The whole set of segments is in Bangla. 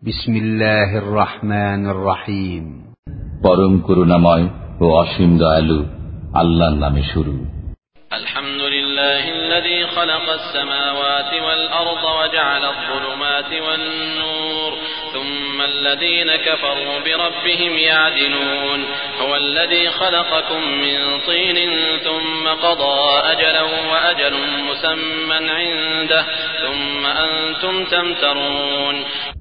বিসমিল্লাহির রহমানির রহিম। পরম করুণাময় ও অসীম দয়ালু আল্লাহর নামে শুরু। আলহামদুলিল্লাহিল্লাযী খালাকাস সামাওয়াতি ওয়াল আরদা ওয়া জাআলায যুলুমাতি ওয়ান নূর সুম্মাল্লাযীনা কাফারু বিরাব্বিহিম ইয়া'দিলুন হুয়াল্লাযী খালাকাকুম মিন তিনিন সুম্মা ক্বাদা আজালান ওয়া আজালুন মুসাম্মান 'ইনদাহু সুম্মা আনতুম তামতারুন।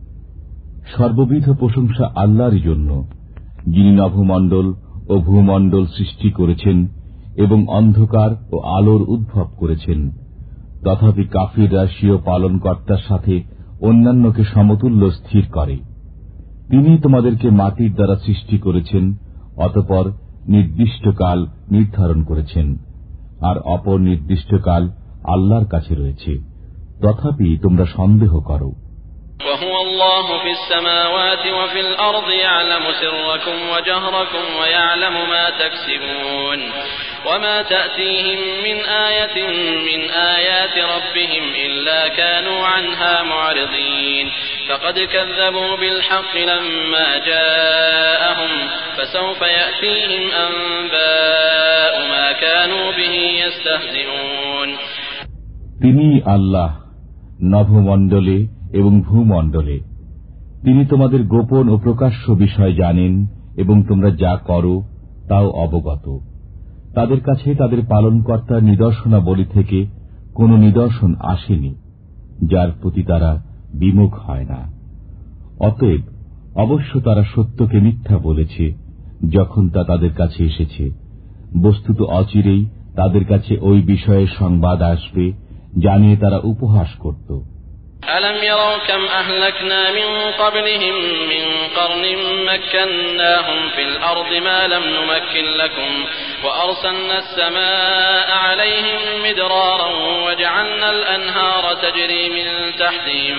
সর্ববিধ প্রশংসা আল্লাহরই জন্য, যিনি নভমণ্ডল ও ভূমণ্ডল সৃষ্টি করেছেন এবং অন্ধকার ও আলোর উদ্ভব করেছেন। তথাপি কাফিররা স্বীয় পালনকর্তার সাথে অন্যান্যকে সমতুল্য স্থির করে। তিনি তোমাদেরকে মাটির দ্বারা সৃষ্টি করেছেন, অতঃপর নির্দিষ্টকাল নির্ধারণ করেছেন, আর অপর নির্দিষ্টকাল আল্লাহর কাছে রয়েছে। তথাপি তোমরা সন্দেহ করো। وهو الله في السماوات وفي الأرض يعلم سركم وجهركم ويعلم ما تكسبون وما تأتيهم من آية من آيات ربهم إلا كانوا عنها معرضين فقد كذبوا بالحق لما جاءهم فسوف يأتيهم أنباء ما كانوا به يستهزئون। তিনি আল্লাহ নভমণ্ডলে এবং ভূমণ্ডলে, তিনি তোমাদের গোপন ও প্রকাশ্য বিষয় জানেন এবং তোমরা যা করো তাও অবগত। তাদের কাছে তাদের পালনকর্তার নিদর্শনাবলী থেকে কোন নিদর্শন আসেনি, যার প্রতি তারা বিমুখ হয় না। অতএব অবশ্য তারা সত্যকে মিথ্যা বলেছে যখন তা তাদের কাছে এসেছে। বস্তুত অচিরেই তাদের কাছে ওই বিষয়ের সংবাদ আসবে যা নিয়ে তারা উপহাস করত। ألم يروا كم أهلكنا من قبلهم من قرن مكناهم في الأرض ما لم نمكن لكم وأرسلنا السماء عليهم مدرارا وجعلنا الأنهار تجري من تحتهم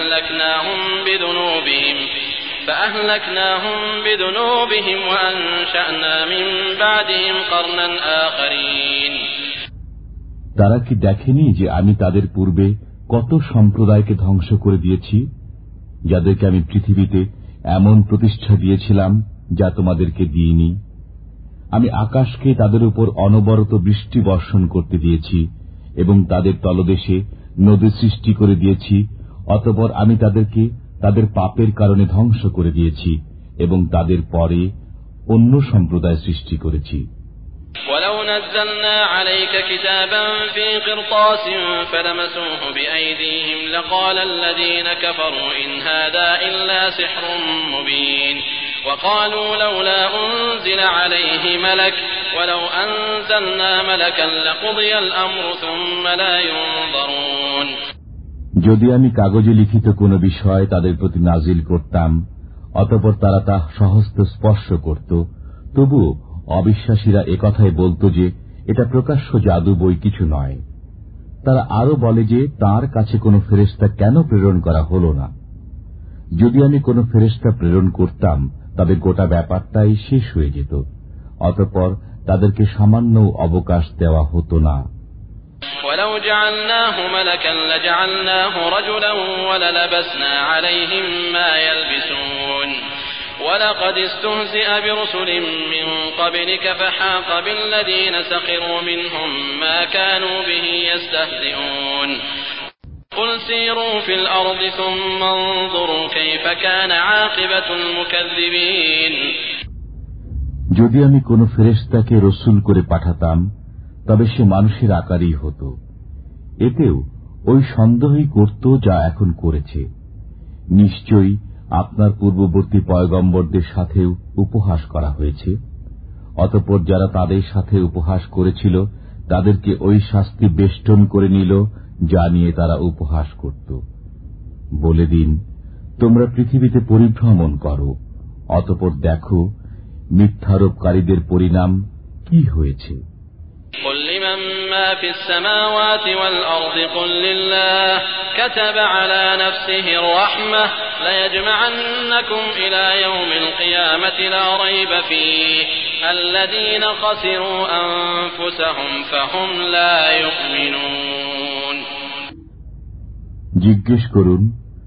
فأهلكناهم بذنوبهم وأنشأنا من بعدهم قرنا آخرين। তারা কি দেখেনি যে আমি তাদের পূর্বে কত সম্প্রদায়কে ধ্বংস করে দিয়েছি, যাদেরকে আমি পৃথিবীতে এমন প্রতিষ্ঠা দিয়েছিলাম যা তোমাদেরকে দিইনি। আমি আকাশকে তাদের উপর অনবরত বৃষ্টি বর্ষণ করতে দিয়েছি এবং তাদের তলদেশে নদী সৃষ্টি করে দিয়েছি। অতঃপর আমি তাদেরকে তাদের পাপের কারণে ধ্বংস করে দিয়েছি এবং তাদের পরে অন্য সম্প্রদায় সৃষ্টি করেছি। ولو نزلنا عليك كتابا في قرطاس فلمسوه بأيديهم لقال الذين كفروا إن هذا إلا سحر مبين وقالوا لولا أنزل عليه ملك ولو أنزلنا ملكا لقضي الأمر ثم لا ينظرون। যদি আমি কাগজে লিখিত কোন বিষয় তাদের প্রতি নাজিল করতাম, অতঃপর তারা তা সহস্ত স্পর্শ করত, তবু অবিশ্বাসীরা একথাই বলত যে এটা প্রকাশ্য জাদু বই কিছু নয়। তারা আরো বলে যে তার কাছে কোনো ফেরেশতা কেন প্রেরণ করা হল না। যদি আমি কোনো ফেরেশতা প্রেরণ করতাম তবে গোটা ব্যাপারটাই শেষ হয়ে যেত, অতঃপর তাদেরকে সামান্য অবকাশ দেওয়া হতো না। ولو جعلناه ملكا لجعلناه رجلا وللبسنا عليهم ما يلبسون ولقد استهزئ برسل من قبلك فحاق بالذين سخروا منهم ما كانوا به يستهزئون قل سيروا في الأرض ثم انظروا كيف كان عاقبة المكذبين। যদি আমি কোন ফেরেশতাকে রসুল করে পাঠাতাম তবে সে মানুষের আকারই হতো। এতেও ওই সন্দেহই করত যা এখন করেছে। নিশ্চয়ই আপনার পূর্ববর্তী পয়গম্বরদের সাথেও উপহাস করা হয়েছে। অতঃপর যারা তাদের সাথে উপহাস করেছিল তাদেরকে ওই শাস্তি বেষ্টন করে নিল যা নিয়ে তারা উপহাস করত। বলে দিন, তোমরা পৃথিবীতে পরিভ্রমণ করো, অতঃপর দেখো মিথ্যারোপকারীদের পরিণাম কি হয়েছে। قل لمن ما في السماوات والأرض قل لله كتب على نفسه الرحمة ليجمعنكم إلى يوم القيامة لا ريب فيه الذين خسروا أنفسهم فهم لا يؤمنون। জিজ্ঞেস করুন,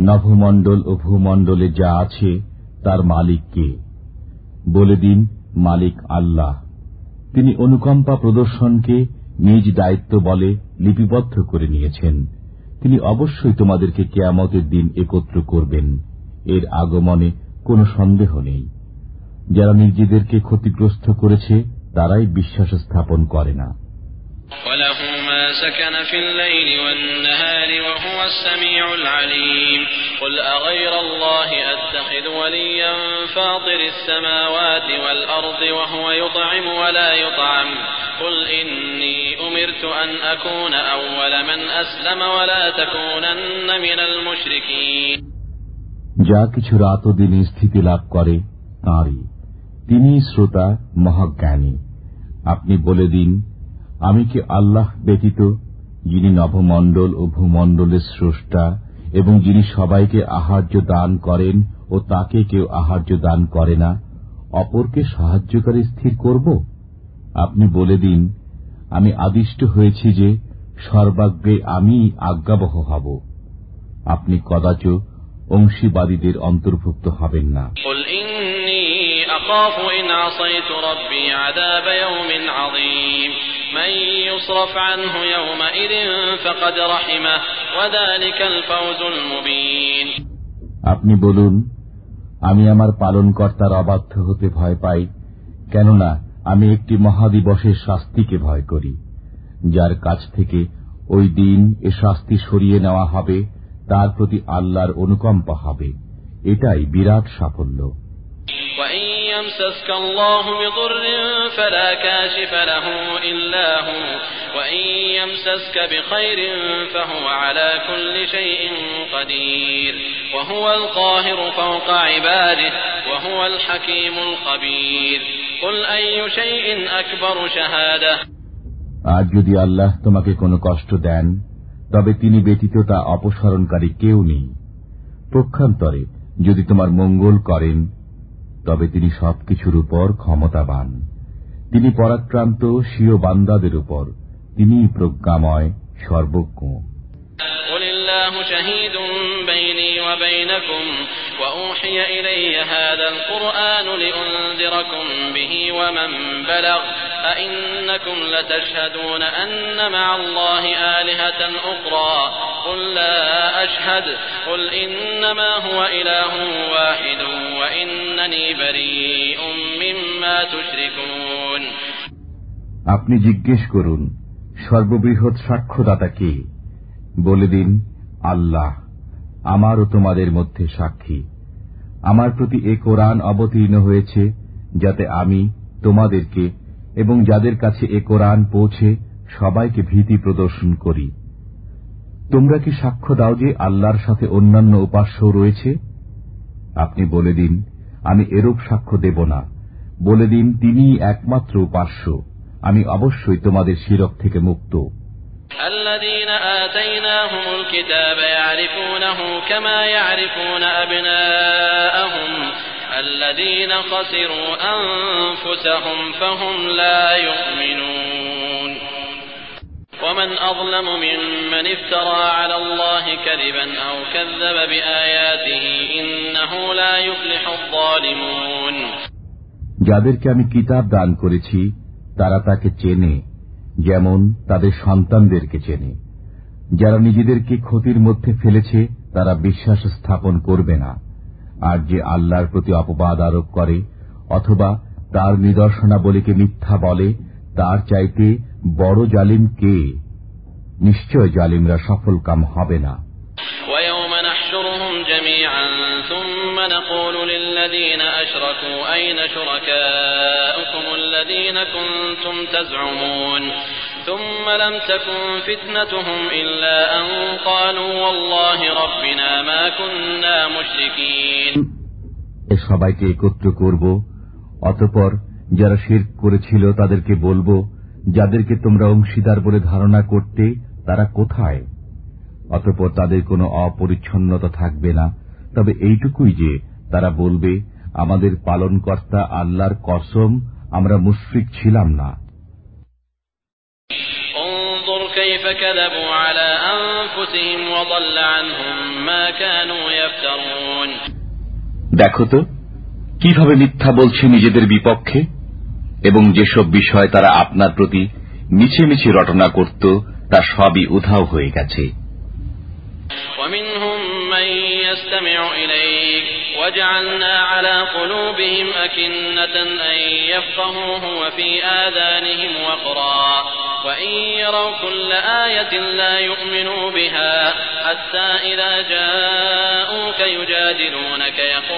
নভমণ্ডল ও ভূমণ্ডলে যা আছে তার মালিক কে? বলে দিন, মালিক আল্লাহ। তিনি অনুকম্পা প্রদর্শনকে নিজ দায়িত্ব বলে লিপিবদ্ধ করে নিয়েছেন। তিনি অবশ্যই তোমাদেরকে কিয়ামতের দিন একত্র করবেন, এর আগমনে কোনো সন্দেহ নেই। যারা নিজেদেরকে ক্ষতিগ্রস্ত করেছে তারাই বিশ্বাস স্থাপন করে না। وله ما سكن في الليل والنهار وهو السميع العليم قل أغير الله أتخذ وليا فاطر السماوات والأرض وهو يطعم ولا يطعم قل إني أمرت أن أكون أول من أسلم ولا تكونن من المشركين। যা কিছু রাত ও দিনে স্থিতি লাভ করে তাঁরই, তিনি শ্রোতা মহাজ্ঞানী। আপনি বলে দিন, আমি কি আল্লাহ ব্যতীত, যিনি নভমণ্ডল ও ভূমণ্ডলের স্রষ্টা এবং যিনি সবাইকে আহার্য দান করেন ও তাকে কেউ আহার্য দান করে না, অপরকে সাহায্যকারী স্থির করব? আপনি বলে দিন, আমি আদিষ্ট হয়েছি যে সর্বাগ্রে আমি আজ্ঞাবহ হব। আপনি কদাচ অংশীবাদীদের অন্তর্ভুক্ত হবেন না। أخاف إن عصيت ربي عذاب يوم عظيم من يصرف عنه يومئذ فقد رحمه وذلك الفوز المبين। আপনি বলুন, আমি আমার পালনকর্তার অবাধ্য হতে ভয় পাই, কেননা আমি একটি মহাদিবসের শাস্তিকে ভয় করি। যার কাছ থেকে ওই দিন এ শাস্তি সরিয়ে নেওয়া হবে তার প্রতি আল্লাহর অনুকম্পা হবে, এটাই বিরাট সাফল্য। وإن يمسسك الله بضر فلا كاشف له إلا هو وإن يمسسك بخير فهو على كل شيء قدير وهو القاهر فوق عباده وهو الحكيم الخبير قل أي شيء أكبر شهادة। আজ যদি আল্লাহ তোমাকে কোনো কষ্ট দেন তবে তিনি ব্যতীত তা অপসারণকারী কেউ নেই। পক্ষান্তরে যদি তোমার মঙ্গল করেন তবে তিনি সবকিছুর উপর ক্ষমতাবান। তিনি পরাক্রান্ত স্বীয় বান্দাদের উপর, তিনি প্রজ্ঞাময় সর্বজ্ঞ। قُلِল্লাহু শাহীদুন বাইনি ওয়া বাইনাকুম ওয়া উহিয়া ইলাইয়া হাযাল কুরআনু লিউনযিরাকুম বিহি ওয়া মান বালাগ আইন্নাকুম লাতাশহাদুনা আন্না মা'আল্লাহি আলিহাতান উখরা قل لا أشهد قل إنما هو إله واحد وإنني بريء مما تشركون। আপনি জিজ্ঞেস করুন, সর্ববৃহৎ সাক্ষ্যদাতা কে? বলে দিন, আল্লাহ। আমার ও তোমাদের মধ্যে সাক্ষী। আমার প্রতি এ কোরআন অবতীর্ণ হয়েছে যাতে আমি তোমাদেরকে এবং যাদের কাছে এ কোরআন পৌঁছে সবাইকে ভীতি প্রদর্শন করি। তোমরা কি সাক্ষ্য দাও যে আল্লাহর সাথে অন্যান্য উপাস্য রয়েছে? আপনি বলে দিন, আমি এরূপ সাক্ষ্য দেব না। বলে দিন, তিনিই একমাত্র উপাস্য, আমি অবশ্যই তোমাদের শিরক থেকে মুক্ত। الذين آتيناهم الكتاب يعرفونه كما يعرفون أبناءهم الذين خسروا أنفسهم فهم لا يؤمنون ومن أظلم ممن افترى على الله كذبا أو كذب بآياته إنه لا يفلح الظالمون। যাদেরকে আমি কিতাব দান করেছি তারা তাকে চেনে যেমন তাদের সন্তানদেরকে চেনে। যারা নিজেদেরকে ক্ষতির মধ্যে ফেলেছে তারা বিশ্বাস স্থাপন করবে না। আর যে আল্লাহর প্রতি অপবাদ আরোপ করে অথবা তার নিদর্শনাবলীকে মিথ্যা বলে তার চাইতে বড় জালিম কে? নিশ্চয় জালিমরা সফল কাম হবে না। ويوم نحشرهم جميعا ثم نقول للذين أشركوا أين شركاؤكم الذين كنتم تزعمون ثم لم تكن فتنتهم إلا أن قالوا والله ربنا ما كنا مشركين। এ সবাইকে একত্র করব, অতঃপর যারা শিরক করেছিল তাদেরকে বলবো, যাদেরকে তোমরা অংশীদার বলে ধারণা করতে তারা কোথায়? অতঃপর তাদের কোনো অপরিচ্ছন্নতা থাকবে না, তবে এইটুকুই যে তারা বলবে, আমাদের পালনকর্তা আল্লাহর কসম, আমরা মুশরিক ছিলাম না। انظر كيف كذبوا على أنفسهم وضل عنهم ما كانوا يفترون দেখো তো কিভাবে মিথ্যা বলছে নিজেদের বিপক্ষে এবং যেসব বিষয় তারা আপনার প্রতি মিছে মিছে রটনা করত তা সবই উধাও হয়ে গেছে। ومنهم من يستمع إليك وجعلنا على قلوبهم أكنة أن يفقهوه وفي آذانهم وقرا وإن يروا كل آية لا يؤمنوا بها حتى إذا جاءوك يجادلونك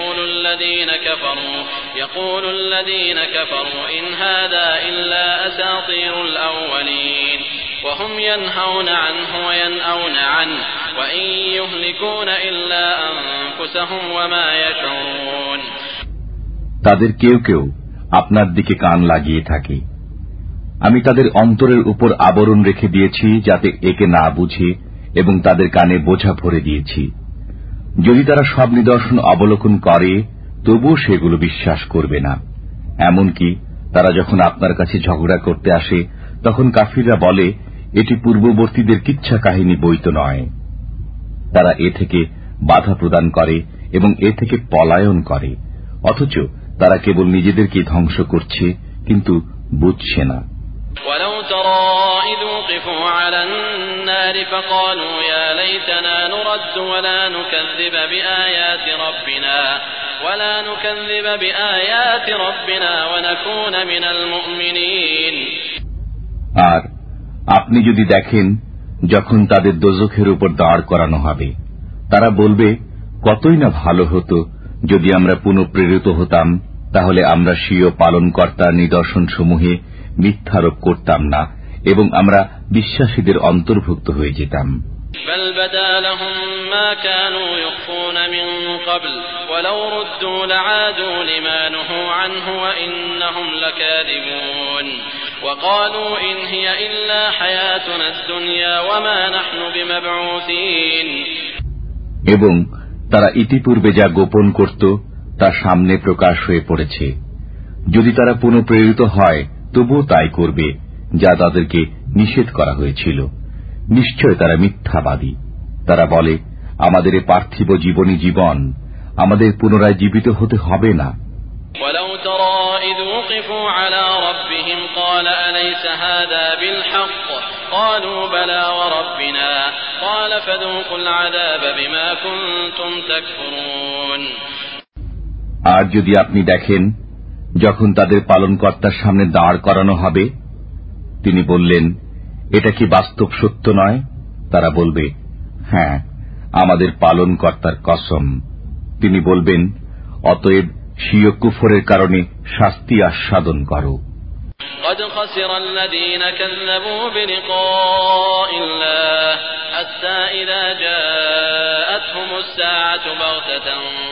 يقول الذين كفروا إن هذا إلا أساطير الأولين وهم ينهون عنه وينأون عنه وإن يهلكون إلا أنفسهم وما يشعرون তাদের কেউ কেউ আপনার দিকে কান লাগিয়ে থাকে। আমি তাদের অন্তরের উপর আবরণ রেখে দিয়েছি যাতে একে না বুঝে এবং তাদের কানে বোঝা ভরে দিয়েছি। যদি তারা সব নিদর্শন অবলোকন করে তবুও সেগুলো বিশ্বাস করবে না। এমনকি তারা যখন আপনার কাছে ঝগড়া করতে আসে তখন কাফিররা বলে এটি পূর্ববর্তীদের কিচ্ছা কাহিনী বই তো নয়। তারা এ থেকে বাধা প্রদান করে এবং এ থেকে পলায়ন করে, অথচ তারা কেবল নিজেদেরকে ধ্বংস করছে কিন্তু বুঝছে না। ولو ترى إذ وقفوا على النار فقالوا يا ليتنا نرد ولا نكذب بآيات ربنا ونكون من المؤمنين আর আপনি যদি দেখেন যখন তাদের দোজখের উপর দাঁড় করানো হবে তারা বলবে কতই না ভালো হতো যদি আমরা পুনঃপ্রেরিত হতাম, তাহলে আমরা স্বীয় পালনকর্তার নিদর্শনসমূহে মিথ্যারোপ করতাম না এবং আমরা বিশ্বাসীদের অন্তর্ভুক্ত হয়ে যেতাম। بل بدا لهم ما كانوا يخفون من قبل ولو ردوا لعادوا لما نهوا عنه وإنهم لكاذبون وقالوا إن هي إلا حياتنا الدنيا وما نحن بمبعوثين এবং তারা ইতিপূর্বে যা গোপন করত তা সামনে প্রকাশ হয়ে পড়েছে। যদি তারা পুনঃপ্রেরিত হয় তবুও তাই করবে যা তাদেরকে নিষেধ করা হয়েছিল। নিশ্চয় তারা মিথ্যাবাদী। তারা বলে আমাদের পার্থিব জীবনই জীবন, আমাদের পুনরায় জীবিত হতে হবে না। ولو ترى إذ وقفوا على ربهم قال أليس هذا بالحق قالوا بلى وربنا قال فذوقوا العذاب بما كنتم تكفرون আর যদি আপনি দেখেন যখন তাদের পালনকর্তার সামনে দাঁড় করানো হবে তিনি বললেন এটা কি বাস্তব সত্য নয়? তারা বলবে হ্যাঁ, আমাদের পালনকর্তার কসম। তিনি বলবেন অতএব স্বীয় কুফরের কারণে শাস্তি আস্বাদন করো। قد خسر الذين كذبوا بلقاء الله حتى إذا جاءتهم الساعة بغتة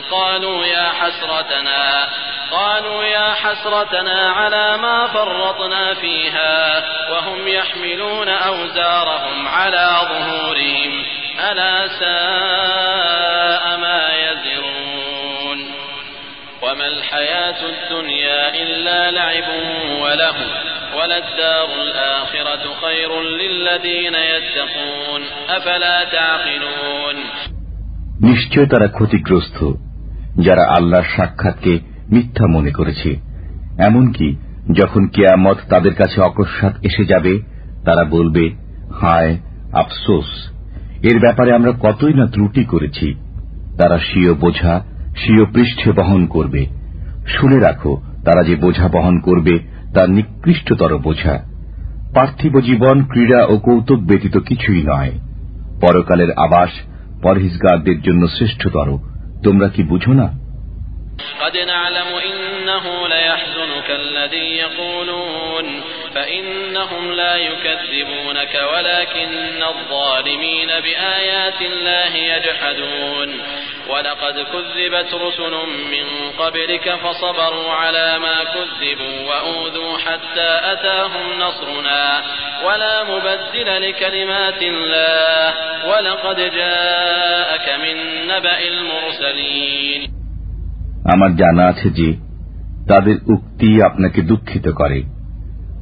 قالوا يا حسرتنا على ما فرطنا فيها وهم يحملون أوزارهم على ظهورهم ألا ساء ما يزرون وما الحياة الدنيا إلا لعب ولهو وللدار الآخرة خير للذين يتقون أفلا تعقلون নিশ্চয় তারা ক্ষতিগ্রস্ত যারা আল্লাহর সাক্ষাৎকে মিথ্যা মনে করেছে। এমনকি যখন কিয়ামত তাদের কাছে অকস্মাৎ এসে যাবে তারা বলবে হায় আফসোস, এর ব্যাপারে আমরা কতই না ত্রুটি করেছি। তারা স্বীয় বোঝা স্বীয় পৃষ্ঠে বহন করবে। শুনে রাখো তারা যে বোঝা বহন করবে তা নিকৃষ্টতর বোঝা। পার্থিব জীবন ক্রীড়া ও কৌতুক ব্যতীত কিছুই নয়। পরকালের আবাস পরহেজগারদের জন্য শ্রেষ্ঠতর। তোমরা কি বুঝো না? قد نعلم إنه ليحزنك الذي يقولون فإنهم لا يكذبونك ولكن الظالمين بآيات الله يجحدون ولقد كذبت رسل من قبلك فصبروا على ما كذبوا وأوذوا حتى أتاهم نصرنا ولا مبدل لكلمات الله ولقد جاءك من نبأ المرسلين আমার জানা আছে যে তাদের উক্তি আপনাকে দুঃখিত করে।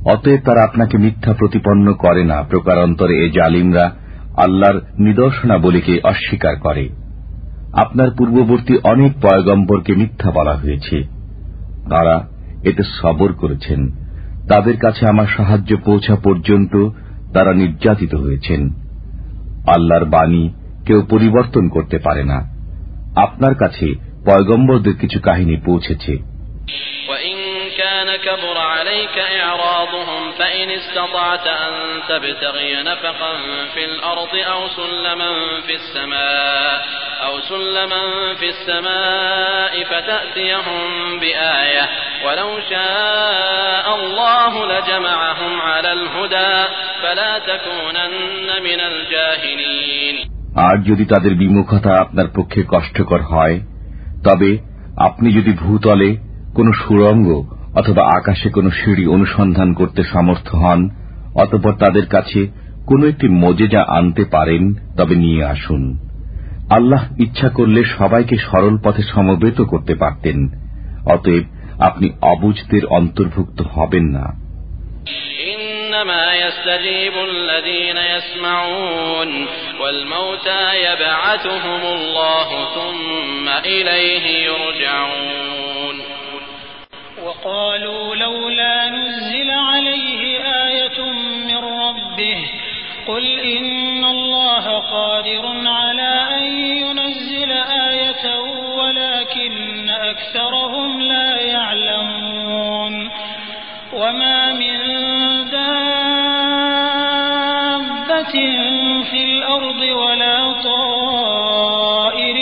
অতএব তারা আপনাকে মিথ্যা প্রতিপন্ন করে না। প্রকারান্তরে এ জালিমরা আল্লাহর নিদর্শনাবলীকে অস্বীকার করে। আপনার পূর্ববর্তী অনেক পয়গম্বরকে মিথ্যা বলা হয়েছে, তারা এতে সবর করেছেন। তাদের কাছে আমার সাহায্য পৌঁছা পর্যন্ত তারা নির্যাতিত হয়েছেন। আল্লাহর বাণী কেউ পরিবর্তন করতে পারে না। আপনার কাছে পয়গম্বরদের কিছু কাহিনী পৌঁছেছে। كان كبر عليك إعراضهم فإن استطعت أن تبتغي نفقا في الأرض أو سلما في السماء فتأتيهم بآية ولو شاء الله لجمعهم على الهدى فلا تكونن من الجاهلين। আর যদি তাদের বিমুখতা আপনার পক্ষে কষ্টকর হয়, তবে আপনি যদি ভূতলে কোন সুড়ঙ্গ অথবা আকাশে কোন সিঁড়ি অনুসন্ধান করতে সমর্থ হন, অতঃপর তাদের কাছে কোন একটি মোজেজা আনতে পারেন, তবে নিয়ে আসুন। আল্লাহ ইচ্ছা করলে সবাইকে সরল পথে সমবেত করতে পারতেন। অতএব আপনি অবুঝদের অন্তর্ভুক্ত হবেন না। إنما يستجيب الذين يسمعون والموتى يبعثهم الله ثم إليه يرجعون وقالوا لولا نزل عليه آية من ربه قل إن الله قادر على أن ينزل آية ولكن أكثرهم لا يعلمون وما من دابة في الأرض ولا طائر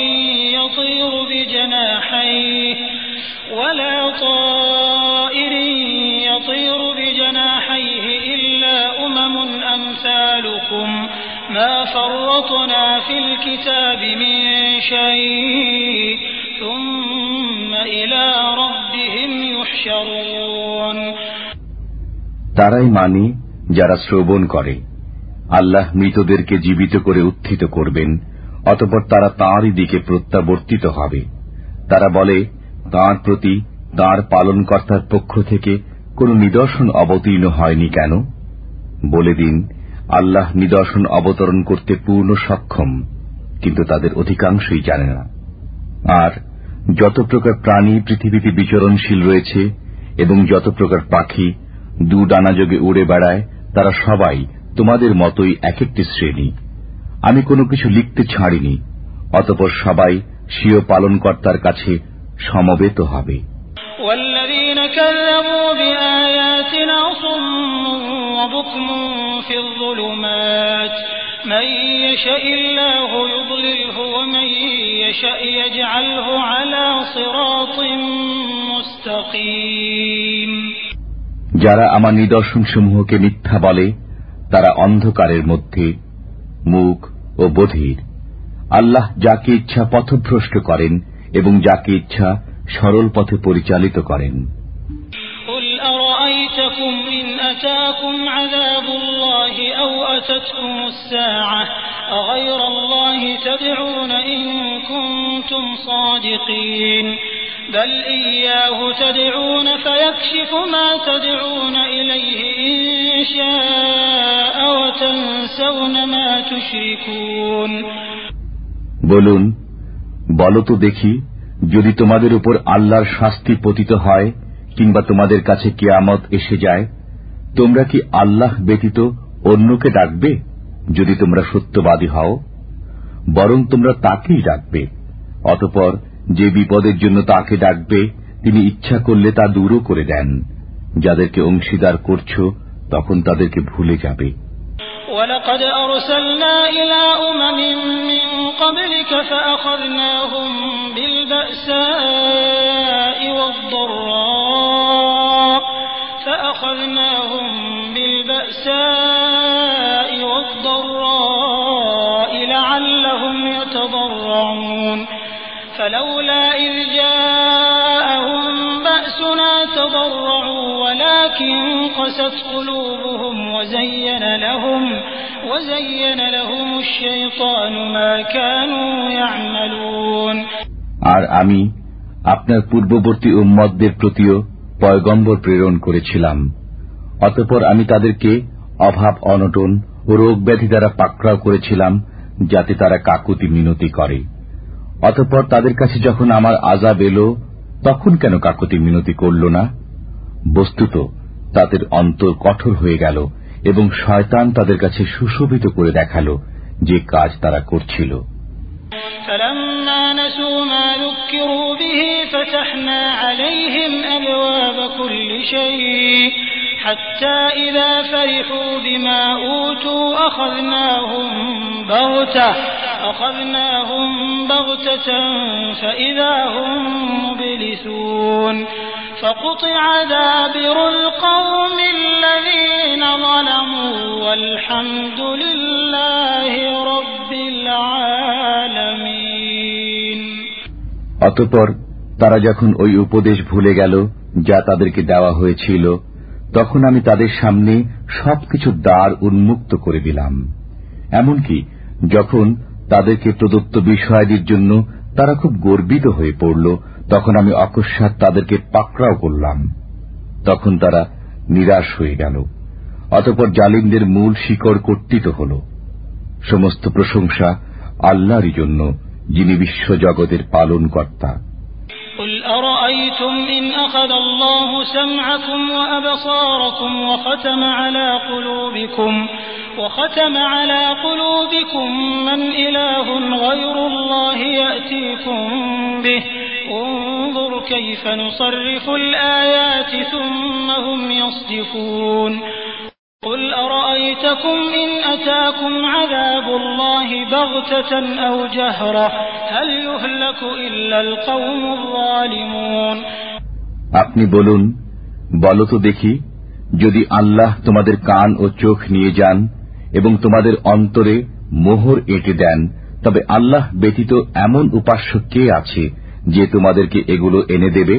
يطير بجناحيه إلا أمم أمثالكم ما فرطنا في الكتاب من شيء ثم إلى ربهم يحشرون। তারাই মানে যারা শ্রবণ করে। আল্লাহ মৃতদেরকে জীবিত করে উত্থিত করবেন, অতঃপর তারা তাঁরই দিকে প্রত্যাবর্তিত হবে। তারা বলে, তাঁর প্রতি তাঁর পালনকর্তার পক্ষ থেকে কোন নিদর্শন অবতীর্ণ হয়নি কেন? বলে দিন, আল্লাহ নিদর্শন অবতরণ করতে পূর্ণ সক্ষম, কিন্তু তাদের অধিকাংশই জানে না। আর যত প্রকার প্রাণী পৃথিবীতে বিচরণশীল রয়েছে এবং যত প্রকার পাখি দুডানাযোগে উড়ে বেড়ায়, তারা সবাই তোমাদের মতোই এক একটি শ্রেণী। আমি কোনো কিছু লিখতে ছাড়িনি, অতঃপর সবাই স্বীয় পালনকর্তার কাছে সমবেত হবে। والذين كذبوا بآياتنا صم وبكم في الظلمات من يشاء الله يضلله ومن يشاء يجعله على صراط مستقيم। যারা আমার নিদর্শনসমূহকে মিথ্যা বলে, তারা অন্ধকারের মধ্যে মুখ ও বধির। আল্লাহ যাকে ইচ্ছা পথভ্রষ্ট করেন এবং যাকে ইচ্ছা সরল পথে পরিচালিত করেন। قل أرأيتكم إن أتاكم عذاب الله أو أتتكم الساعة أغير الله تدعون إن كنتم صادقين بل إياه تدعون فيكشف ما تدعون إليه إن شاء وتنسون ما تشركون। বলুন, বলো তো দেখি, যদি তোমাদের উপর আল্লাহর শাস্তি পতিত হয় কিংবা তোমাদের কাছে কিয়ামত এসে যায়, তোমরা কি আল্লাহ ব্যতীত অন্যকে ডাকবে? যদি তোমরা সত্যবাদী হও, বরং তোমরা তাকেই ডাকবে। অতঃপর যে বিপদের জন্য তাকে ডাকবে, তিনি ইচ্ছা করলে তা দূরও করে দেন। যাদেরকে অংশীদার করছো, তখন তাদেরকে ভুলে যাবে। وَلَقَدْ أَرْسَلْنَا إِلَى أُمَمٍ مِّن قَبْلِكَ فَأَخَذْنَاهُم بِالْبَأْسَاءِ وَالضَّرَّاءِ لَعَلَّهُمْ يَتَضَرَّعُونَ فَلَوْلَا إِذْ جَاءَهُم بَأْسُنَا تَضَرَّعُوا وَلَكِن قَسَتْ قُلُوبُهُمْ وَزَيَّنَ لَهُمُ الشَّيْطَانُ مَا كَانُوا يَعْمَلُونَ। আর আমি আপনার পূর্ববর্তী উম্মতদের প্রতিও পয়গম্বর প্রেরণ করেছিলাম। অতঃপর আমি তাদেরকে অভাব অনটন ও রোগ ব্যাধি দ্বারা পাকড়াও করেছিলাম, যাতে তারা কাকুতি মিনতি করে। অতঃপর তাদের কাছে যখন আমার আযাব এলো, তখন কেন কাকুতি মিনতি করল না? বস্তুত তাদের অন্তর কঠোর হয়ে গেল এবং শয়তান তাদের কাছে সুশোভিত করে দেখালো যে কাজ তারা করছিল। فلما نسوا ما ذكروا به فتحنا عليهم أبواب كل شيء حتى إذا فرحوا بما أوتوا أخذناهم بغتة فإذا هم مبلسون فقطع دابر القوم الذين ظلموا والحمد لله رب العالمين। অতঃপর তারা যখন ওই উপদেশ ভুলে গেল যা তাদেরকে দেওয়া হয়েছিল, তখন আমি তাদের সামনে সবকিছুর দ্বার উন্মুক্ত করে দিলাম। এমনকি যখন তাদেরকে প্রদত্ত বিষয়াদির জন্য তারা খুব গর্বিত হয়ে পড়ল, তখন আমি অকস্মাৎ তাদেরকে পাকড়াও করলাম। তখন তারা নিরাশ হয়ে গেল। অতঃপর জালিমদের মূল শিকড় কর্তৃত হল। সমস্ত প্রশংসা আল্লাহরই জন্য, যিনি বিশ্বজগতের পালনকর্তা। قل أرأيتم إن أخذ الله سمعكم وأبصاركم وختم على قلوبكم من إله غير الله يأتيكم به انظر كيف نصرف الآيات ثم هم يصدفون قل أرأيتكم إن أتاكم عذاب الله بغتة أو جهرة هل يهلك إلا القوم الظالمون। আপনি বলুন, বলো তো দেখি, যদি আল্লাহ তোমাদের কান ও চোখ নিয়ে যান এবং তোমাদের অন্তরে মোহর এঁটে দেন, তবে আল্লাহ ব্যতীত এমন উপাস্য কে আছে যে তোমাদেরকে এগুলো এনে দেবে?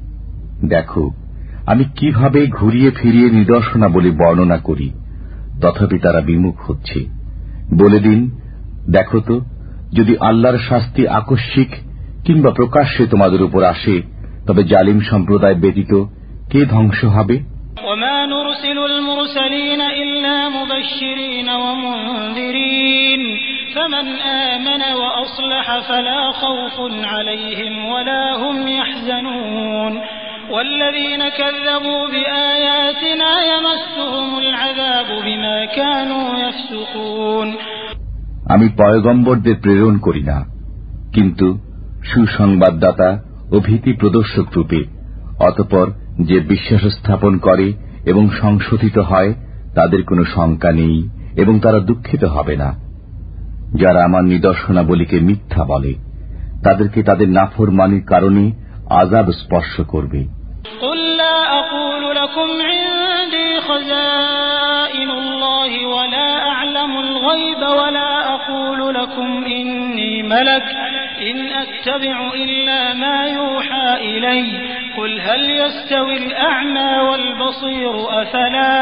দেখো আমি কিভাবে ঘুরিয়ে ফিরিয়ে নিদর্শনাবলী বর্ণনা করি, তথাপি তারা বিমুখ হচ্ছে। বলে দিন, দেখো তো, যদি আল্লাহর শাস্তি আকস্মিক কিংবা প্রকাশ্যে তোমাদের উপর আসে, তবে জালিম সম্প্রদায় ব্যতীত কে ধ্বংস হবে? وما نرسل المرسلين إلا مبشرين ومنذرين فمن آمن وأصلح فلا خوف عليهم ولا هم يحزنون والذين كذبوا بآياتنا يمسهم العذاب بما كانوا يفسقون। আমি পয়গম্বরদের প্রেরণ করি না, কিন্তু সুসংবাদদাতা ও ভীতি প্রদর্শক রূপে। অতঃপর যে বিশ্বাস স্থাপন করে এবং সংশোধিত হয় তাদের কোনো শঙ্কা নেই এবং তারা দুঃখিত হবে না। যারা আমার নিদর্শনাবলীকে মিথ্যা বলে, তাদেরকে তাদের নাফরমানির কারণে আযাব স্পর্শ করবে। قل لا أقول لكم عندي خزائن الله ولا أعلم الغيب ولا أقول لكم إني ملك إن أتبع إلا ما يوحى إلي قل هل يستوي الأعمى والبصير أفلا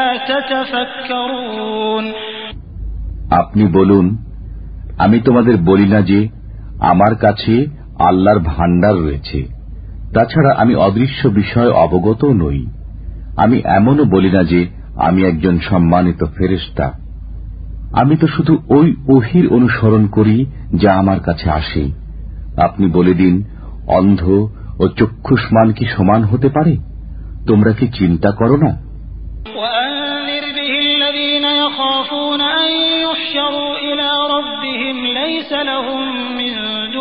تتفكرون। আপনি বলুন, আমি তোমাদের বলি না যে আমার কাছে আল্লাহর ভান্ডার রয়েছে, তাছাড়া আমি অদৃশ্য বিষয় অবগত নই। আমি এমনও বলি না যে আমি একজন সম্মানিত ফেরেশতা। আমি তো শুধু ওই ওহীর অনুসরণ করি যা আমার কাছে আসে। আপনি বলে দিন, অন্ধ ও চক্ষুষ্মান কি সমান হতে পারে? তোমরা কি চিন্তা করো না? وأنذر به الذين يخافون أن يحشروا إلى ربهم ليس لهم من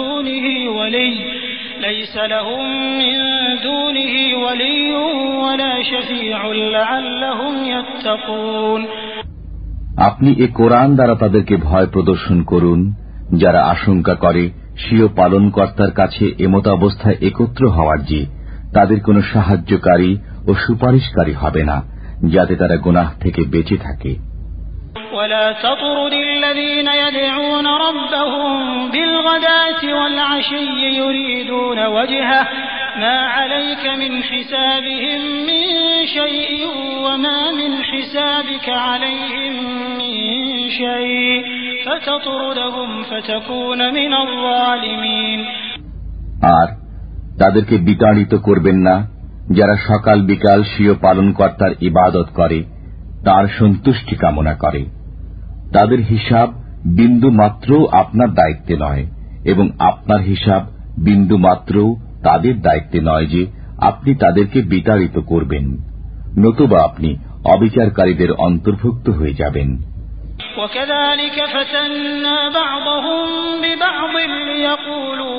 دونه ولي ولا شفيع لعلهم يتقون। আপনি এ কোরআন দ্বারা তাদেরকে ভয় প্রদর্শন করুন, যারা আশঙ্কা করে স্বীয় পালনকর্তার কাছে এমত অবস্থায় একত্র হওয়ার যে তাদের কোনো সাহায্যকারী ও সুপারিশকারী হবে না, যাতে তারা গুনাহ থেকে বেঁচে থাকে। ولا تطرد الذين يدعون ربهم بالغداة والعشي يريدون وجهه ما عليك من حسابهم من شيء وما من حسابك عليهم من شيء فتطردهم فتكون من الظالمين। আর তাদেরকে বিতাড়িত করবেন না যারা সকাল বিকাল স্বীয় পালনকর্তার ইবাদত করে, তার সন্তুষ্টি কামনা করে। তাদের হিসাব বিন্দু মাত্র আপনার দায়িত্বে নয়, এবং আপনার হিসাব বিন্দু মাত্র তাদের দায়িত্বে নয় যে আপনি তাদেরকে বিতাড়িত করবেন, নতুবা আপনি অবিচারকারীদের অন্তর্ভুক্ত হয়ে যাবেন। وكذلك فتنا بعضهم ببعض ليقولوا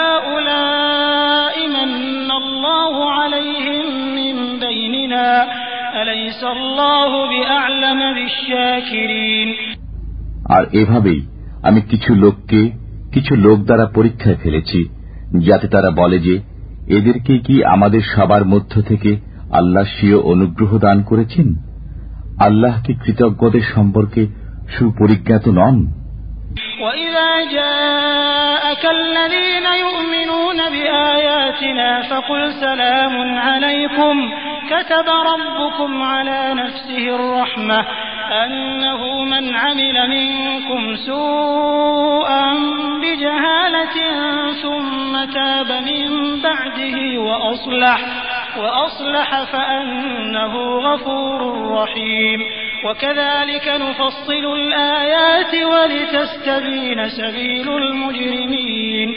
أهؤلاء من الله عليهم من بيننا أليس الله بأعلم بالشاكرين। আর এভাবেই আমি কিছু লোক দ্বারা পরীক্ষায় ফেলেছি, যাতে তারা বলে যে এদেরকে কি আমাদের সবার মধ্য থেকে আল্লাহ স্বীয় অনুগ্রহ দান করেছেন? আল্লাহ কি কৃতজ্ঞদের সম্পর্কে সুপরিজ্ঞাত নন? وَإِذَا جَاءَكَ الَّذِينَ يُؤْمِنُونَ بِآيَاتِنَا فَقُلْ سَلَامٌ عَلَيْكُمْ كَتَبَ رَبُّكُمْ عَلَى نَفْسِهِ الرَّحْمَةَ أَنَّهُ مَنْ عَمِلَ مِنكُمْ سُوءًا بِجَهَالَةٍ ثُمَّ تَابَ مِن بَعْدِهِ وَأَصْلَحَ فَأَنَّهُ غَفُورٌ رَّحِيمٌ وَكَذَلِكَ نُفَصِّلُ الْآيَاتِ وَلِتَسْتَبِينَ سَبِيلُ الْمُجْرِمِينَ।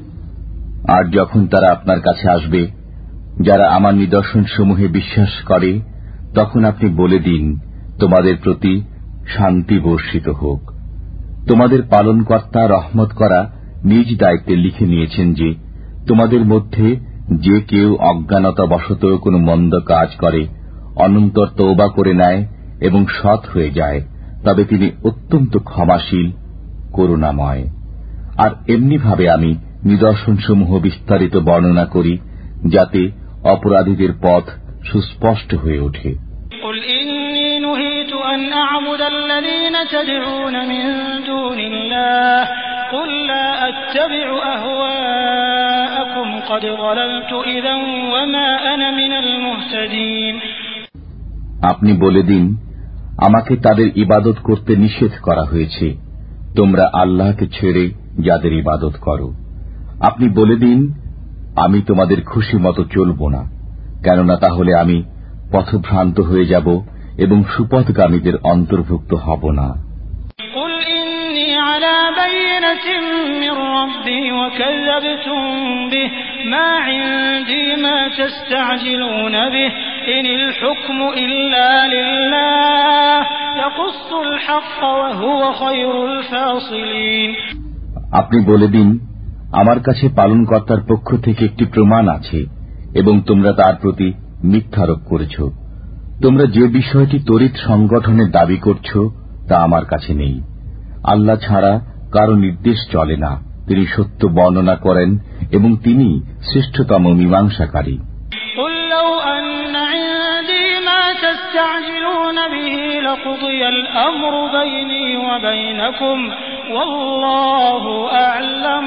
আর যখন তারা আপনার কাছে আসবে, যারা আমার নিদর্শনসমূহে বিশ্বাস করে, তখন আপনি বলে দিন, তোমাদের প্রতি শান্তি বর্ষিত হোক। তোমাদের পালনকর্তা রহমত করা নিজ দায়িত্বে লিখে নিয়েছেন যে তোমাদের মধ্যে যে কেউ অজ্ঞানতাবশত কোনো মন্দ কাজ করে, অনন্তর তওবা করে নেয় এবং সৎ হয়ে যায়, তবে তিনি অত্যন্ত ক্ষমাশীল, করুণাময়। আর এমনিভাবে আমি নিদর্শনসমূহ বিস্তারিত বর্ণনা করি, যাতে অপরাধীদের পথ সুস্পষ্ট হয়ে ওঠে। قُلْ إِنِّي نُهِيتُ أَنْ أَعْبُدَ الَّذِينَ تَدْعُونَ مِن دُونِ اللَّهِ قُل لَّا أَتَّبِعُ أَهْوَاءَكُمْ قَدْ ضَلَلْتُ إِذًا وَمَا أَنَا مِنَ الْمُهْتَدِينَ। আপনি বলে দিন, আমাকে তাদের ইবাদত করতে নিষেধ করা হয়েছে, তোমরা আল্লাহকে ছেড়ে যাদের ইবাদত করো। আপনি বলে দিন, আমি তোমাদের খুশি মতো চলব না, কেননা তাহলে আমি পথভ্রান্ত হয়ে যাব এবং সুপথগামীদের অন্তর্ভুক্ত হব না। قُلْ إِنِّي عَلَى بَيِّنَةٍ مِّن رَّبِّي وَكَذَّبْتُم بِهِ مَا عِندِي مَا تَسْتَعْجِلُونَ بِهِ إِنِ الْحُكْمُ إِلَّا لِلَّهِ يَقُصُّ الْحَقَّ وَهُوَ خَيْرُ الْفَاصِلِينَ। আপনি বলে দিন, আমার কাছে পালনকর্তার পক্ষ থেকে একটি প্রমাণ আছে এবং তোমরা তার প্রতি মিথ্যারোপ করেছ। তোমরা যে বিষয়টি তড়িৎ সংগঠনের দাবি করছ তা আমার কাছে নেই। আল্লাহ ছাড়া কারো নির্দেশ চলে না, তিনি সত্য বর্ণনা করেন এবং তিনি শ্রেষ্ঠতম মীমাংসাকারী। قُل لَّوْ أَنَّ عِندِي مَا تَسْتَعْجِلُونَ بِهِ لَقُضِيَ الْأَمْرُ بَيْنِي وَبَيْنَكُمْ وَاللَّهُ أَعْلَمُ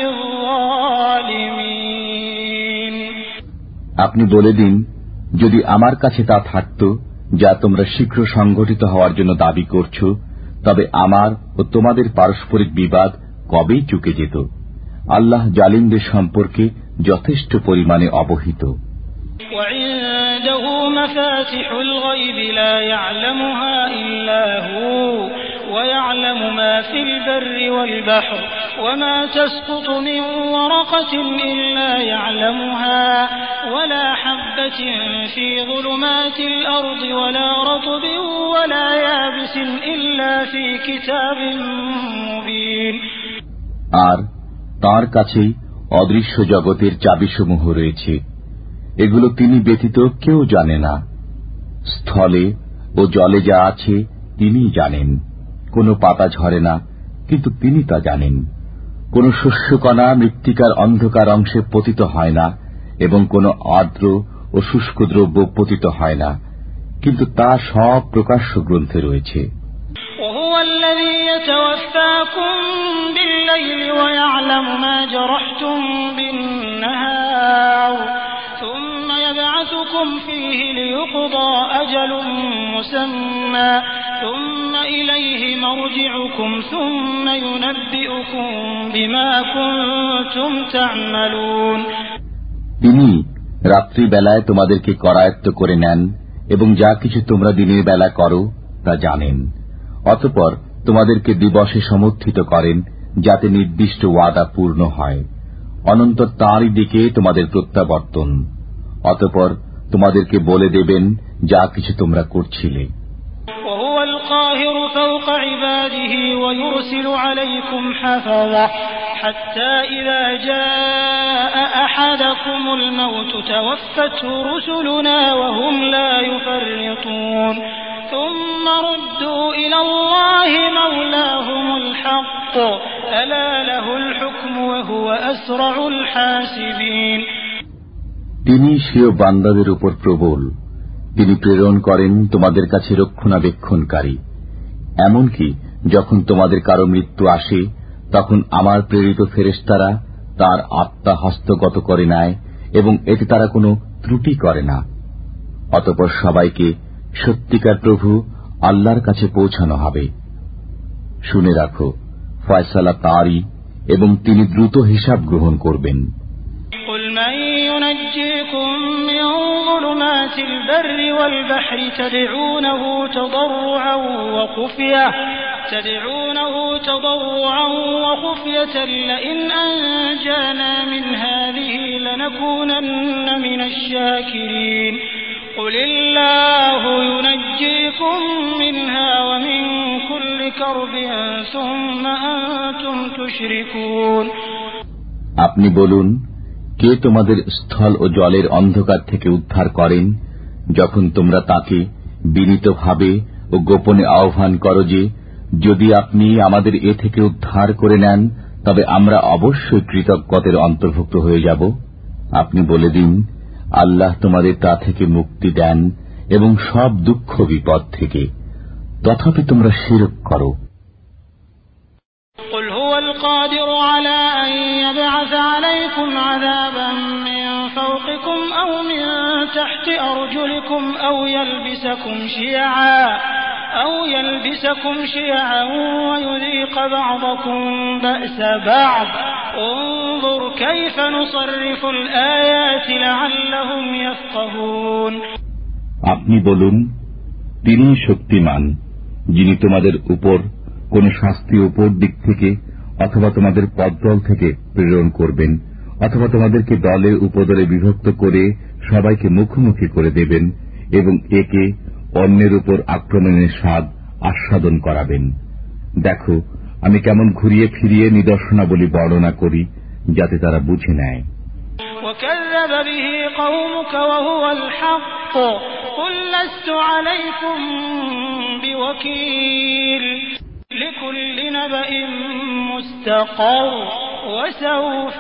بِالظَّالِمِينَ। আপনি বলে দিন, যদি আমার কাছে তা থাকত যা তোমরা শীঘ্র সংঘটিত হওয়ার জন্য দাবি করছ, তবে আমার ও তোমাদের পারস্পরিক বিবাদ কবেই চুকে যেত। আল্লাহ জালিমদের সম্পর্কে যথেষ্ট পরিমাণে অবহিত। وعنده مفاتح الغيب لا يعلمها إلا هو ويعلم ما في البر والبحر وما تسقط من ورقة إلا يعلمها ولا حبة في ظلمات الأرض ولا رطب ولا يابس إلا في كتاب مبين। আর তার কাছেই অদৃশ্য জগতের চাবিসমূহ রয়েছে, এগুলো তিনি ব্যতীত কেউ জানে না। স্থলে ও জলে যা আছে তিনিই জানেন। কোনো পাতা ঝরে না, কিন্তু তিনি তা জানেন। কোনো শস্যকণা মৃত্তিকার অন্ধকার অংশে পতিত হয় না এবং কোনো আর্দ্র ও শুষ্ক দ্রব্য পতিত হয় না, কিন্তু তা সব প্রকাশ্য গ্রন্থে রয়েছে। وهو الذي يتوفاكم بالليل ويعلم ما جرحتم بالنهار ثم يبعثكم فيه ليقضى أجل مسمى ثم إليه مرجعكم ثم ينبئكم بما كنتم تعملون। তিনি রাত্রিবেলায় তোমাদেরকে করায়ত্ত করে নেন এবং যা কিছু তোমরা দিনের বেলা করো তা জানেন। অতঃপর তোমাদেরকে দিবসে সমর্থিত করেন যাতে নির্দিষ্ট ওয়াদা পূর্ণ হয়। অনন্তর তাঁরই দিকে তোমাদের প্রত্যাবর্তন। অতঃপর তোমাদেরকে বলে দেবেন যা কিছু তোমরা করছিলে। وهو القاهر فوق عباده ويرسل عليكم حفظة حتى إذا جاء أحدكم الموت توفته رسلنا وهم لا يفرطون ثم ردوا إلى الله مولاهم الحق ألا له الحكم وهو أسرع الحاسبين। তিনি স্বীয় বান্দাদের উপর প্রবল। তিনি প্রেরণ করেন তোমাদের কাছে রক্ষণাবেক্ষণকারী। এমনকি যখন তোমাদের কারো মৃত্যু আসে তখন আমার প্রেরিত ফেরেশতারা তার আত্মা হস্তগত করে নেয় এবং এতে তারা কোনো ত্রুটি করে না। অতঃপর সবাইকে সত্যিকার প্রভু আল্লাহর কাছে পৌঁছানো হবে। শুনে রাখো, ফয়সালা তারই এবং তিনি দ্রুত হিসাব গ্রহণ করবেন। قل من ينجيكم من ظلمات البر والبحر تدعونه وخفية لئن أنجانا من هذه لنكونن من الشاكرين قل الله ينجيكم منها ومن كل كرب ثم أنتم تشركون। আপনি বলুন, কে তোমাদের স্থল ও জলের অন্ধকার থেকে উদ্ধার করেন যখন তোমরা তাকে বিনীতভাবে ও গোপনে আহ্বান করো যে যদি আপনি আমাদের এ থেকে উদ্ধার করে নেন তবে আমরা অবশ্যই কৃতজ্ঞদের অন্তর্ভুক্ত হয়ে যাব। আপনি বলে দিন, আল্লাহ তোমাদের তা থেকে মুক্তি দেন এবং সব দুঃখ বিপদ থেকে, তথাপি তোমরা শিরক করো। قل هو القادر على أن يبعث عليكم عذابا من فوقكم أو من تحت أرجلكم أو يلبسكم شيعا ويذيق بعضكم بأس بعض انظر كيف نصرف الآيات لعلهم يفقهون। আপনি বলুন, তিনি শক্তিমান, যিনি তোমাদের উপর কোন শাস্তি উপর দিক থেকে অথবা তোমাদের পদতল থেকে প্রেরণ করবেন, অথবা তোমাদেরকে দলে উপদলে বিভক্ত করে সবাইকে মুখোমুখি করে দেবেন এবং একে অন্যের উপর আক্রমণের স্বাদ আস্বাদন করাবেন। দেখো আমি কেমন ঘুরিয়ে ফিরিয়ে নিদর্শনাবলী বর্ণনা করি যাতে তারা বুঝে নেয়। وكذب به قومك وهو الحق قل لست عليكم بوكيل لكل نبأ مستقر وسوف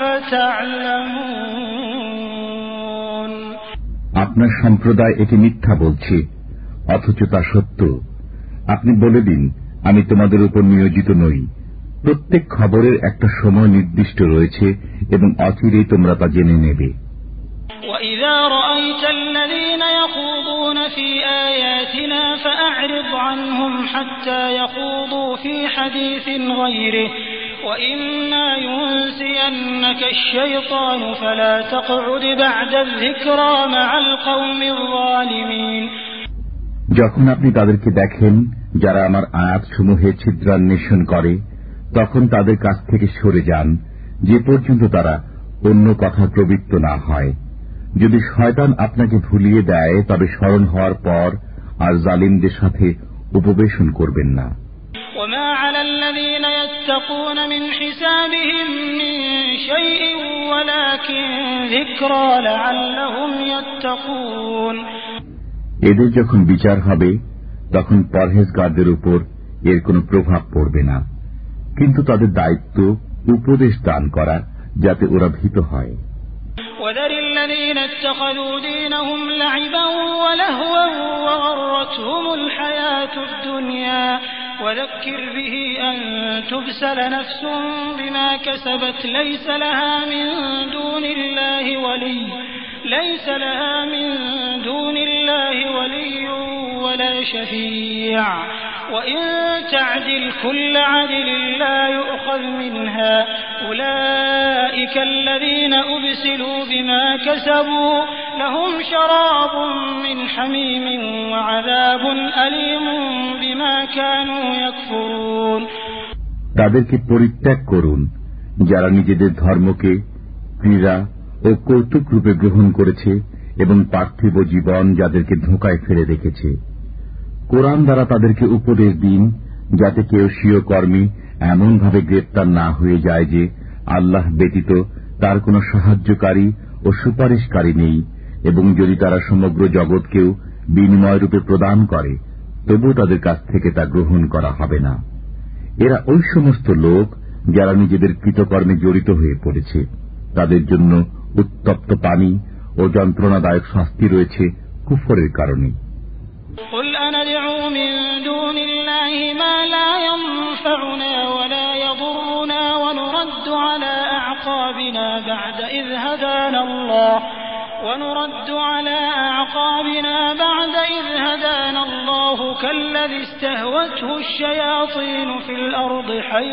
تعلمون। আপনার সম্প্রদায় একে মিথ্যা বলছে, অথচ তা সত্য। আপনি বলে দিন, আমি তোমাদের উপর নিয়োজিত নই। প্রত্যেক খবরের একটা সময় নির্দিষ্ট রয়েছে এবং অচিরেই তোমরা তা জেনে নেবে। وَإِذَا رَأَيْتَ الَّذِينَ يَخُوضُونَ فِي آيَاتِنَا فَأَعْرِضْ عَنْهُمْ حَتَّى يَخُوضُوا فِي حَدِيثٍ غَيْرِهِ وَإِمَّا يُنسِيَنَّكَ الشَّيْطَانُ فَلَا تَقْعُدْ بَعْدَ الذِّكْرَى مَعَ الْقَوْمِ الظَّالِمِينَ। যখন আপনি তাদেরকে দেখেন যারা আমার আয়াতসমূহে ছিদ্রান্বেষণ করে, তখন তাদের কাছ থেকে সরে যান যে পর্যন্ত তারা অন্য কথা প্রবৃত্ত না হয়। যদি শয়তান আপনাকে ভুলিয়ে দেয় তবে স্মরণ হওয়ার পর আর জালিমদের সাথে উপবেশন করবেন না। وما على الذين يتقون من حسابهم من شيء ولكن ذكرى لعلهم يتقون। এদের যখন বিচার হবে তখন পরহেজগারদের উপর এর কোনো প্রভাব পড়বে না, কিন্তু তাদের দায়িত্ব উপদেশ দান করা যাতে ওরা ভীত হয়। وذر الذين اتخذوا دينهم لعبا ولهوا وغرتهم الحياة الدنيا وذكر به أن تبسل نفس بما كسبت ليس لها من دون الله ولي ولا شفيع وإن تعدل كل عدل لا يؤخذ منها أولئك الذين أبسلوا بما كسبوا لهم شراب من حميم وعذاب أليم بما كانوا يكفرون তাদেরকে পরিত্যাগ করুন যারা নিজেদের ধর্মকে ক্রীড়া ও কৌতুক রূপে গ্রহণ করেছে এবং পার্থিব জীবন যাদেরকে ধোঁকায় ফেলে রেখেছে। কোরআন দ্বারা তাদেরকে উপদেশ দিন যাতে কেউ স্বীয় কর্মে এমনভাবে গ্রেপ্তার না হয়ে যায় যে আল্লাহ ব্যতীত তার কোন সাহায্যকারী ও সুপারিশকারী নেই, এবং যদি তারা সমগ্র জগৎকেও বিনিময় রূপে প্রদান করে তবু তাদের কাছ থেকে তা গ্রহণ করা হবে না। এরা ওই সমস্ত লোক যারা নিজেদের কৃতকর্মে জড়িত হয়ে পড়েছে। তাদের জন্য উত্তপ্ত পানি ও যন্ত্রণাদায়ক শাস্তি রয়েছে কুফরের কারণে। قل أندعو من دون الله ما لا ينفعنا ولا يضرنا ونرد على أعقابنا بعد إذ هدانا الله كالذي استهوته الشياطين في الأرض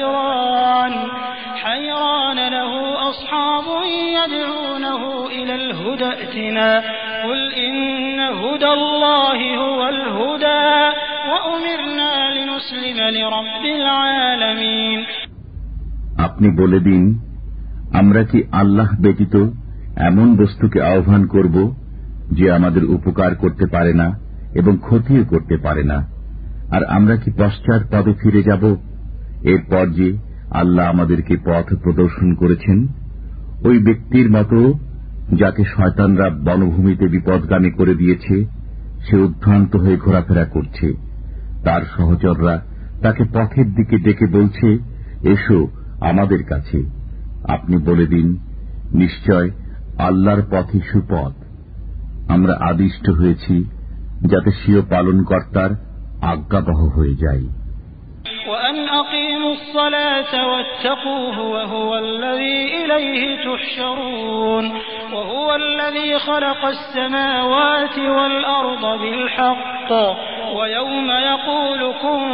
حيران له أصحاب يدعونه إلى الهدى ائتنا قل إن هدى الله هو الهدى وأمرنا لنسلم لرب العالمين আপনি বলে দিন, আমরা কি আল্লাহ ব্যতীত এমন বস্তুকে আহ্বান করব যে আমাদের উপকার করতে পারে না এবং ক্ষতিও করতে পারে না, আর আমরা কি পশ্চাৎ পদে ফিরে যাব? এরপর যে আল্লাহ আমাদেরকে পথ প্রদর্শন করেছেন, ওই ব্যক্তির মতো যাকে শয়তানরা বনভূমিতে বিপদগামী করে দিয়েছে, সে উদ্ভ্রান্ত হয়ে ঘোরাফেরা করছে। তার সহচররা তাকে পথের দিকে ডেকে বলছে, এসো আমাদের কাছে। আপনি বলে দিন, নিশ্চয় আল্লাহর পথই সুপথ। আমরা আদিষ্ট হয়েছি যাতে স্বীয় পালনকর্তার আজ্ঞাবহ হয়ে যাই। وأن أقيموا الصلاة واتقوه وهو الذي إليه تحشرون وهو الذي خلق السماوات والأرض بالحق ويوم يقول كن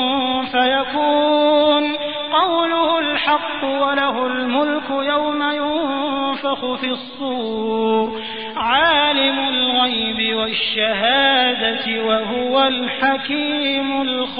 فيكون قوله الحق وله الملك يوم ينفخ في الصور عالم الغيب والشهادة وهو الحكيم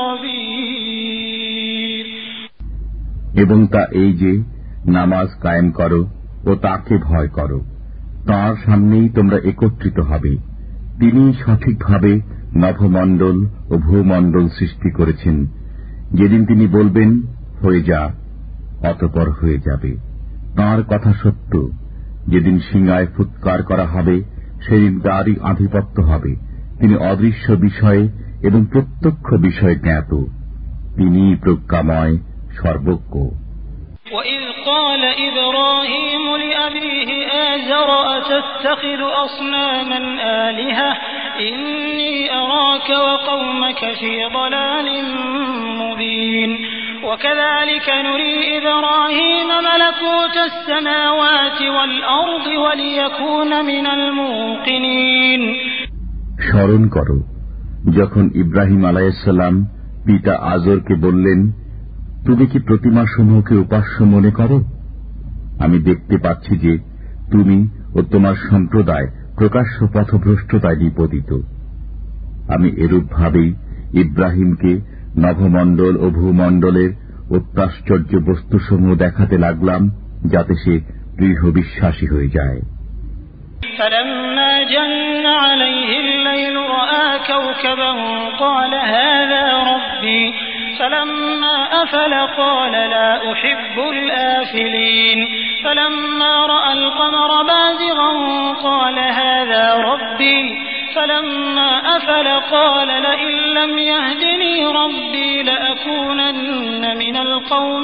الخبير এবং তা এই যে নামাজ কায়েম করো ও তাকে ভয় করো, তাঁর সামনেই তোমরা একত্রিত হবে। তিনি সঠিকভাবে নভমণ্ডল ও ভূমণ্ডল সৃষ্টি করেছেন। যেদিন তিনি বলবেন হয়ে যা, অতঃপর হয়ে যাবে। তাঁর কথা সত্য। যেদিন সিংহায় ফুৎকার করা হবে সেদিন তাঁরই আধিপত্য হবে। তিনি অদৃশ্য বিষয়ে এবং প্রত্যক্ষ বিষয়ে জ্ঞাত। তিনি প্রজ্ঞাময়, সর্বজ্ঞ। وَإِذْ قَالَ إِبْرَاهِيمُ لِأَبِيهِ آزَرَ أَتَتَّخِذُ أَصْنَامًا آلِهَةً إِنِّي أَرَاكَ وَقَوْمَكَ فِي ضَلَالٍ مُبِينٍ وَكَذَلِكَ نُرِي إِبْرَاهِيمَ مَلَكُوتَ السَّمَاوَاتِ وَالْأَرْضِ وَلِيَكُونَ مِنَ الْمُوقِنِينَ স্মরণ করো যখন ইব্রাহিম আলাইহিস সালাম পিতা আজরকে বললেন, তুমি কি প্রতিমাসমূহকে উপাস্য মনে করো? আমি দেখতে পাচ্ছি যে তুমি ও তোমার সম্প্রদায় প্রকাশ্য পথভ্রষ্টতায় নিপতিত। আমি এরূপভাবেই ইব্রাহিমকে নভমণ্ডল ও ভূমণ্ডলের অত্যাশ্চর্য বস্তুসমূহ দেখাতে লাগলাম যাতে সে দৃঢ় বিশ্বাসী হয়ে যায়। فلما جن عليه الليل رأى كوكبا قال هذا ربي فلما أفل قال لا أحب الآفلين فلما رأى القمر بازغا قال هذا ربي فلما أفل قال لئن لم يهدني ربي لأكونن من القوم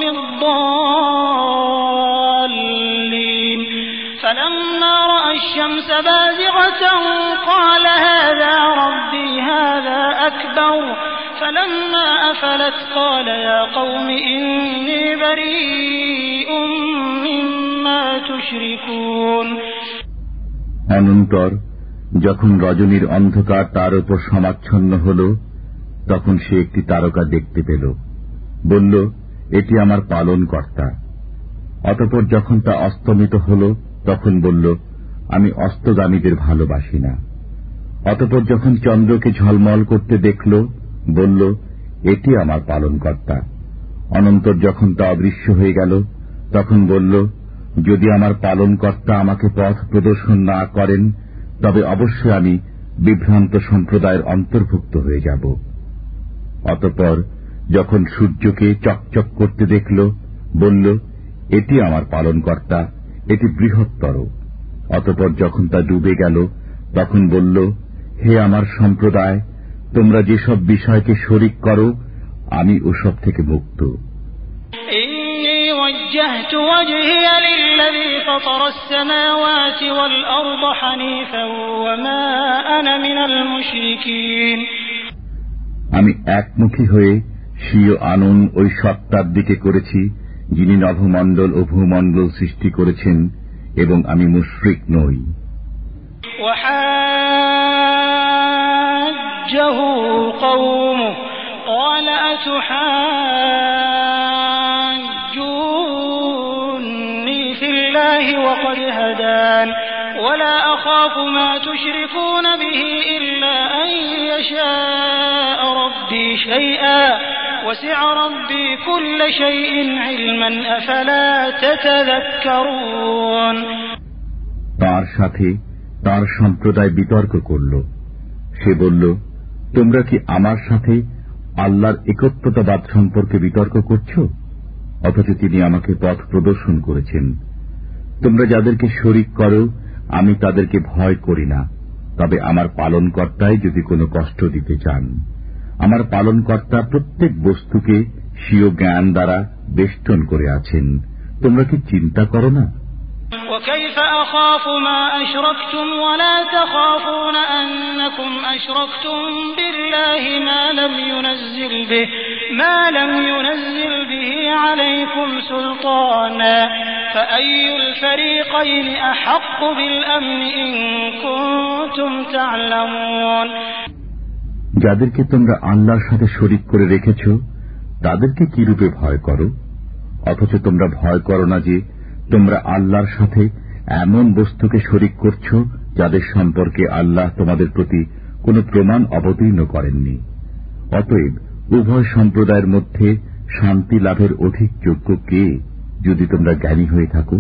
الضالين فلما رأى الشمس بازغة قال هذا ربي هذا أكبر فلما أفلت قال يا قوم إني بريء مما تشركون অনন্তর যখন রজনীর অন্ধকার তার উপর সমাচ্ছন্ন হল, তখন সে একটি তারকা দেখতে পেল। বলল, এটি আমার পালনকর্তা। অতঃপর যখন তা অস্তমিত হল, তখন বলল, আমি অস্তগামীদের ভালোবাসি না। অতঃপর যখন চন্দ্রকে ঝলমল করতে দেখল, বলল, এটি আমার পালনকর্তা। অনন্তর যখন তা অদৃশ্য হয়ে গেল, তখন বলল, যদি আমার পালনকর্তা আমাকে পথ প্রদর্শন না করেন, তবে অবশ্যই আমি বিভ্রান্ত সম্প্রদায়ের অন্তর্ভুক্ত হয়ে যাব। অতঃপর যখন সূর্যকে চকচক করতে দেখল, বলল, এটি আমার পালনকর্তা, এটি বৃহত্তর। অতঃপর যখন তা ডুবে গেল, তখন বলল, হে আমার সম্প্রদায়, তোমরা যেসব বিষয়কে শরিক করো, আমি ওসব থেকে মুক্ত। আমি একমুখী হয়ে স্বীয় আনন ওই সত্তার দিকে করেছি, যিনি নভমণ্ডল ও ভূমণ্ডল সৃষ্টি করেছেন, এবং আমি মুশরিক নই। وحاجه قومه قال أتحاجوني في الله وقد هدان ولا أخاف ما تشركون به إلا أن يشاء ربي شيئا وسع ربي كل شيء علما أفلا تتذكرون। তার সাথে তার সম্প্রদায় বিতর্ক করল। সে বলল, তোমরা কি আমার সাথে আল্লাহর একত্বতাবাদ সম্পর্কে বিতর্ক করছ, অথচ তিনি আমাকে পথ প্রদর্শন করেছেন। তোমরা যাদেরকে শরিক করো, আমি তাদেরকে ভয় করি না, তবে আমার পালনকর্তাই যদি কোনো কষ্ট দিতে চান। আমার পালনকর্তা প্রত্যেক বস্তুকে স্বীয় জ্ঞান দ্বারা বেষ্টন করে আছেন। তোমরা কি চিন্তা করো না? وكيف أخاف ما أشركتم ولا تخافون أنكم أشركتم بالله ما لم ينزل به عليكم سلطانا فأي الفريقين أحق بالأمن إن كنتم تعلمون। যাদেরকে তোমরা আল্লাহর সাথে শরিক করে রেখেছ, তাদেরকে কি রূপে ভয় করো, অথচ তোমরা ভয় করো না যে তোমরা আল্লাহর সাথে এমন বস্তুকে শরিক করছ যাদের সম্পর্কে আল্লাহ তোমাদের প্রতি কোন প্রমাণ অবতীর্ণ করেননি। অতএব উভয় সম্প্রদায়ের মধ্যে শান্তি লাভের অধিক যোগ্য কে, যদি তোমরা জ্ঞানী হয়ে থাকো?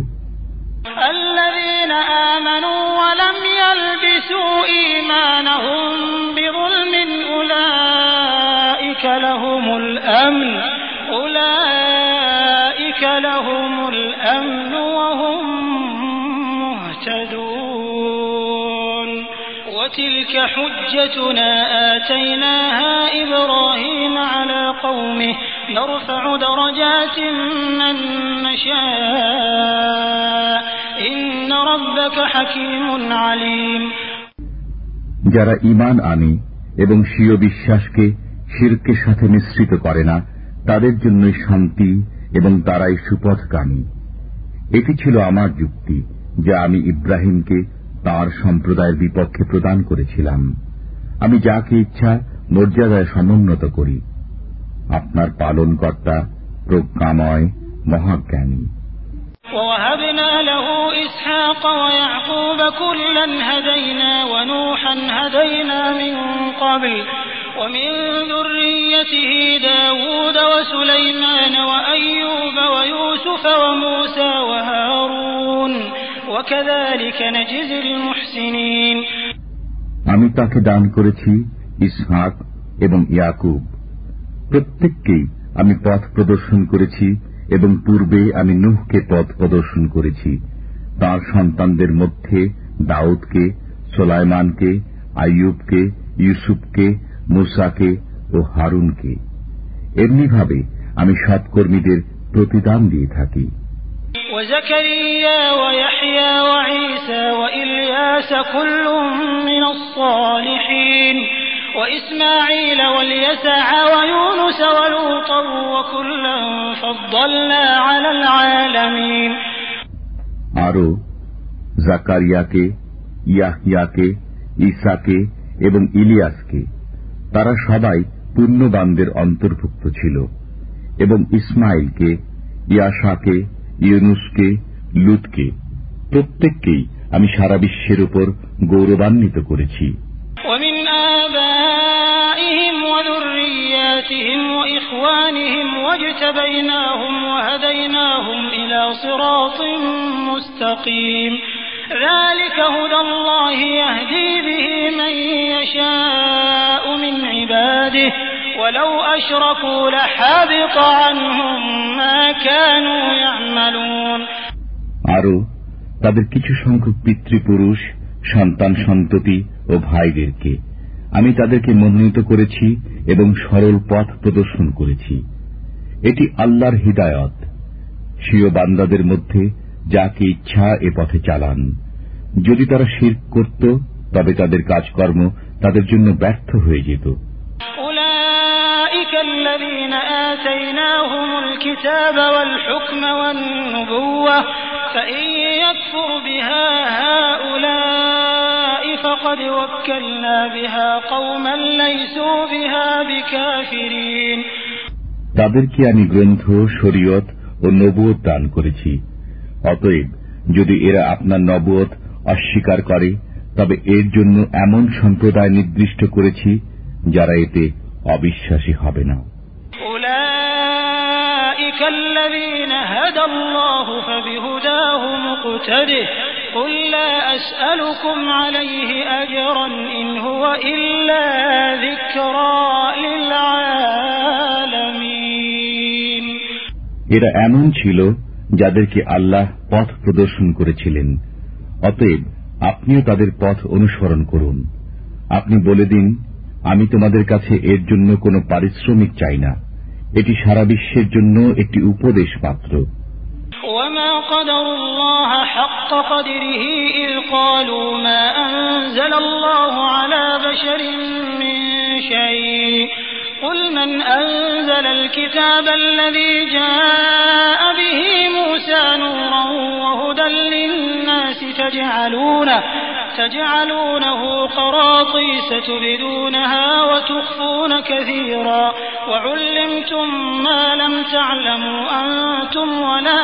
وتلك حجتنا آتيناها إبراهيم على قومه نرفع درجات من نشاء إن ربك حكيم عليم। যারা ঈমান আনে এবং স্বীয় বিশ্বাসকে শিরকের সাথে মিশ্রিত করে না, তাদের জন্যই শান্তি এবং তারাই সুপথগামী। এটি ছিল আমার যুক্তি, যা আমি ইব্রাহিমকে তার সম্প্রদায়ের বিপক্ষে প্রদান করেছিলাম। আমি যাকে ইচ্ছা মর্যাদায় সমুন্নত করি। আপনার পালনকর্তা প্রজ্ঞাময়, মহাজ্ঞানী। ووهبنا له إسحاق ويعقوب كلا هدينا ونوحا هدينا من قبل ومن ذريته داود وسليمان وأيوب ويوسف وموسى وهارون وكذلك نجزي المحسنين। আমি তাকে দান করেছি ইসহাক এবং ইয়াকুব। প্রত্যেককেই আমি পথ প্রদর্শন করেছি এবং পূর্বে আমি নূহকে পথ প্রদর্শন করেছি। তার সন্তানদের মধ্যে দাউদকে, সুলাইমানকে, আইয়ুবকে, ইউসুফকে, মুসাকে ও হারুনকে। এমনিভাবে আমি সৎকর্মীদের প্রতিদান দিয়ে থাকি। وزكريا ويحيى وعيسى وإلياس كل من الصالحين وإسماعيل واليسع ويونس ولوطا وكلا فضلنا على العالمين। আরো জাকারিয়াকে, ইয়াহইয়াকে, ঈসাকে এবং ইলিয়াসকে, তারা সবাই পুণ্যবানদের অন্তর্ভুক্ত ছিল, এবং ইসমাইলকে, ইয়াসাকে, ইউনুসকে, লুতকে, প্রত্যেককেই আমি সারা বিশ্বের উপর গৌরবান্বিত করেছি। ومن آبائهم وذرياتهم وإخوانهم واجتبيناهم وهديناهم إلى صراط مستقيم ذلك هدى الله يهدي به من يشاء من عباده ولو أشركوا لحبط عنهم ما كانوا يعملون আরো তাদের কিছু সংখ্যক পিতৃপুরুষ, সন্তান সন্ততি ও ভাইদেরকে আমি তাদেরকে মনোনীত করেছি এবং সরল পথ প্রদর্শন করেছি। এটি আল্লাহর হিদায়াত। স্বীয় বান্দাদের মধ্যে যাকে ইচ্ছা এ পথে চালান। যদি তারা শিরক করত তবে তাদের কাজকর্ম তাদের জন্য ব্যর্থ হয়ে যেত। أولئك الذين آتيناهم الكتاب والحكم والنبوة فإن يكفر بها هؤلاء فقد وكلنا بها قوما ليسوا بها بكافرين তাদেরকে আমি গ্রন্থ, শরীয়ত ও নবুয়ত দান করেছি। অতএব যদি এরা আপনার নবুয়ত অস্বীকার করে তবে এর জন্য এমন সম্প্রদায় নির্দিষ্ট করেছি যারা এতে অবিশ্বাসী হবে না। أولئك الذين هدى الله فبهداه مقتده قل لا أسألكم عليه أجرا إن هو إلا ذكرى للعالمين এরা এমন ছিল যাদেরকে আল্লাহ পথ প্রদর্শন করেছিলেন। অতএব আপনিও তাদের পথ অনুসরণ করুন। আপনি বলে দিন, আমি তোমাদের কাছে এর জন্য কোনো পারিশ্রমিক চাই না। এটি সারা বিশ্বের জন্য একটি উপদেশ মাত্র। وما قدر الله حق قدره إذ قالوا ما أنزل الله على بشر من شيء قل من أنزل الكتاب الذي جاء به موسى نورا وهدى للناس تجعلونه قراطيس تبدونها وتخفون كثيرا وعلمتم ما لم تعلموا أنتم ولا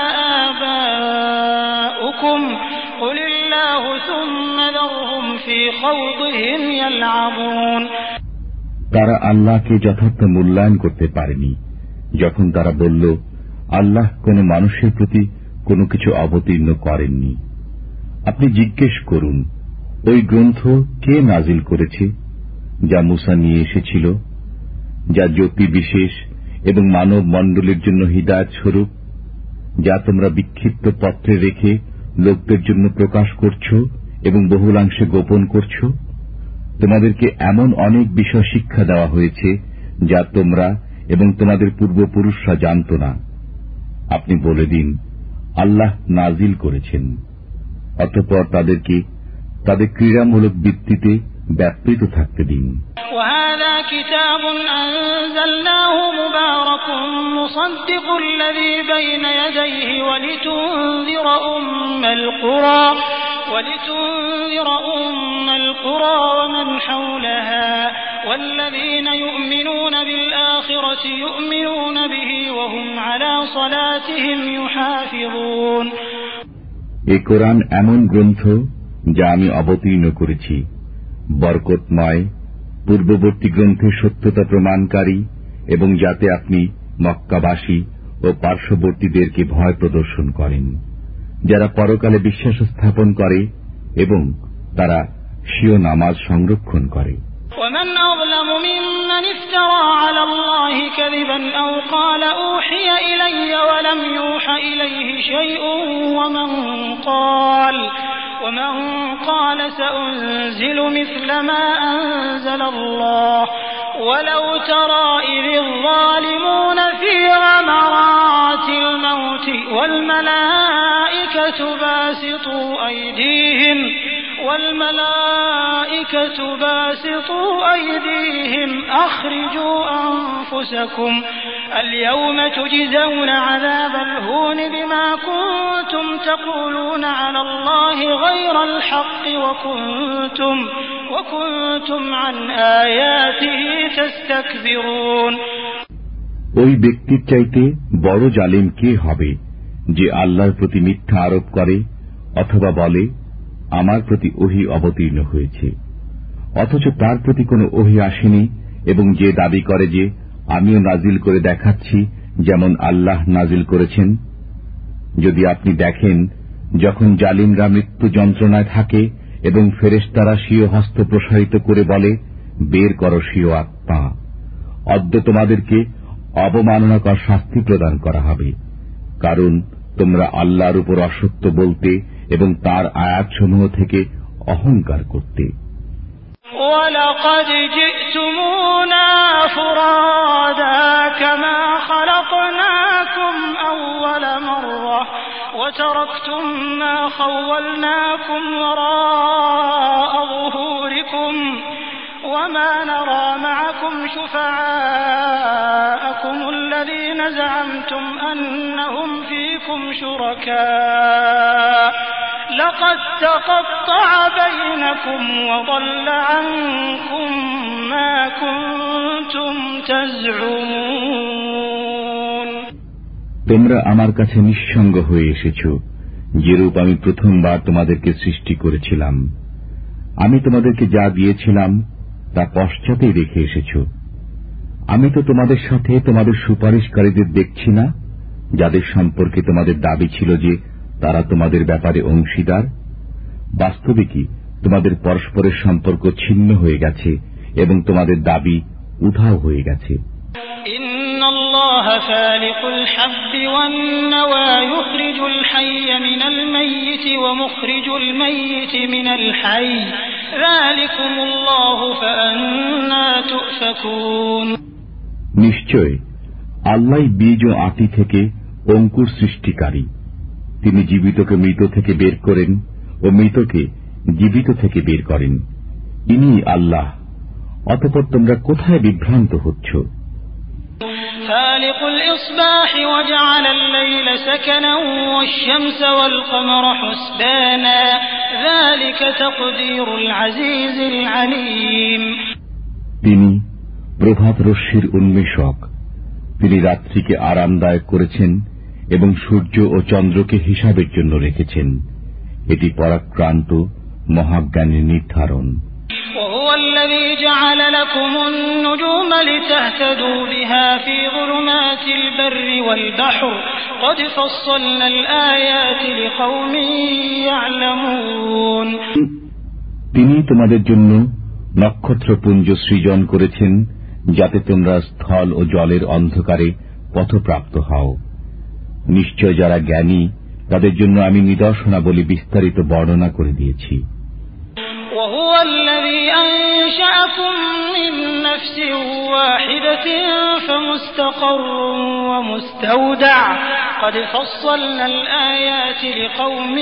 آباؤكم قل الله ثم ذرهم في خوضهم يلعبون তারা আল্লাহকে যথার্থ মূল্যায়ন করতে পারেনি যখন তারা বলল, আল্লাহ কোন মানুষের প্রতি কোনো কিছু অবতীর্ণ করেননি। আপনি জিজ্ঞেস করুন, ওই গ্রন্থ কে নাজিল করেছে যা মুসা নিয়ে এসেছিল, যা জ্যোতি বিশেষ এবং মানব মণ্ডলের জন্য হিদায়াত স্বরূপ, যা তোমরা বিক্ষিপ্ত পত্রে রেখে লোকদের জন্য প্রকাশ করছ এবং বহুলাংশে গোপন করছ। তোমাদেরকে এমন অনেক বিষয় শিক্ষা দেওয়া হয়েছে যা তোমরা এবং তোমাদের পূর্বপুরুষরা জানত না। আপনি বলে দিন, আল্লাহ নাজিল করেছেন। অতঃপর তাদেরকে তাদের ক্রীড়ামূলক বৃত্তিতে ব্যাপৃত থাকতে দিন। وهذا كتاب أنزلناه مبارك مصدق الذي بين يديه ولتنذر أم القرى ومن حولها والذين يؤمنون بالآخرة يؤمنون به وهم على صلاتهم يحافظون এই কোরআন এমন গ্রন্থ যা আমি অবতীর্ণ করেছি, বরকতময়, পূর্ববর্তী গ্রন্থের সত্যতা প্রমাণকারী, এবং যাতে আপনি মক্কাবাসী ও পার্শ্ববর্তীদেরকে ভয় প্রদর্শন করেন, যারা পরকালে বিশ্বাস স্থাপন করে এবং তারা স্বীয় নামাজ সংরক্ষণ করে। ومن أظلم ممن افترى على الله كذبا أو قال أوحي إلي ولم يوح إليه شيء ومن قال سأنزل مثل ما أنزل الله ولو ترى إذ الظالمون في غمرات الموت والملائكة باسطوا أيديهم أخرجوا أنفسكم اليوم تجزون عذاب الهون بما كنتم تقولون على الله غير الحق وكنتم عن آياته تستكبرون ওই ব্যক্তির চাইতে বড় জালিম কে হবে যে আল্লাহর প্রতি মিথ্যা আরোপ করে অথবা বলে, আমার প্রতি ওহী অবতীর্ণ হয়েছে, অথচ তার প্রতি কোনো ওহী আসেনি, এবং যে দাবি করে যে আমিও নাজিল করে দেখাচ্ছি যেমন আল্লাহ নাজিল করেছেন। যদি আপনি দেখেন, যখন জালিমরা মৃত্যু যন্ত্রণায় থাকে এবং ফেরেশতারা স্বীয় হস্ত প্রসারিত করে বলে, বের করো স্বীয় আত্মা, অদ্য তোমাদেরকে অবমাননাকর শাস্তি প্রদান করা হবে, কারণ তোমরা আল্লাহর উপর অসত্য বলতে এবং তার আয়াতসমূহ থেকে অহংকার করতে। وَلَقَدْ جِئْتُمُونَا فُرَادَىٰ كَمَا خَلَقْنَاكُمْ أَوَّلَ مَرَّةٍ وَتَرَكْتُم مَّا خَوَّلْنَاكُمْ وَرَاءَ ظُهُورِكُمْ وَمَا نَرَىٰ مَعَكُمْ شُفَعَاءَكُمُ الَّذِينَ زَعَمْتُمْ أَنَّهُمْ فِيكُمْ شُرَكَاءُ لَقَد تَّقَطَّعَ بَيْنَكُمْ وَضَلَّ عَنكُم مَّا كُنتُمْ تَزْعُمُونَ। তোমরা আমার কাছে নিঃসঙ্গ হয়ে এসেছ, যেরূপ আমি প্রথমবার তোমাদেরকে সৃষ্টি করেছিলাম। আমি তোমাদেরকে যা দিয়েছিলাম তা পশ্চাতেই রেখে এসেছ। আমি তো তোমাদের সাথে তোমাদের সুপারিশকারীদের দেখছি না, যাদের সম্পর্কে তোমাদের দাবি ছিল যে তারা তোমাদের ব্যাপারে অংশীদার। বাস্তবিকই তোমাদের পরস্পরের সম্পর্ক ছিন্ন হয়ে গেছে এবং তোমাদের দাবি উধাও হয়ে গেছে। ইন্নাল্লাহা ফালিকুল হাব্বি ওয়ান নাওয়া ইখরিজুল হাইয়্য মিনাল মাইয়্যিতি ওয়া মুখরিজুল মাইয়্যিতি মিনাল হাইয়্য যালিকুমুল্লাহু ফাআন্না তুফাকুন। নিশ্চয় আল্লাহই বীজ ও আটি থেকে অঙ্কুর সৃষ্টিকারী। তিনি জীবিতকে মৃত থেকে বের করেন ও মৃতকে জীবিত থেকে বের করেন। ইনি আল্লাহ। অতঃপর তোমরা কোথায় বিভ্রান্ত হচ্ছ? ফালিকুল ইসবাহ ওয়াজআল আল-লাইলা সাকানান ওয়াশ-শামসা ওয়াল-কমারা হুসবানা যালিকা তাকদীরুল আজিজিল আলীম। তিনি প্রভাত রশ্মির উন্মেষক। তিনি রাত্রিকে আরামদায়ক করেছেন এবং সূর্য ও চন্দ্রকে হিসাবের জন্য রেখেছেন। এটি পরাক্রান্ত মহাজ্ঞানের নির্ধারণ। وهو الذي جعل لكم النجوم لتهتدوا بها في ظلمات البر والبحر قد فصلنا الآيات لقوم يعلمون। তিনি তোমাদের জন্য নক্ষত্রপুঞ্জ সৃজন করেছেন, যাতে তোমরা স্থল ও জলের অন্ধকারে পথপ্রাপ্ত হও। নিশ্চয় যারা জ্ঞানী তাদের জন্য আমি নিদর্শনাবলী বিস্তারিত বর্ণনা করে দিয়েছি। وهو الذي أنشأكم من نفس واحدة فمستقر ومستودع قد فصلنا الآيات لقوم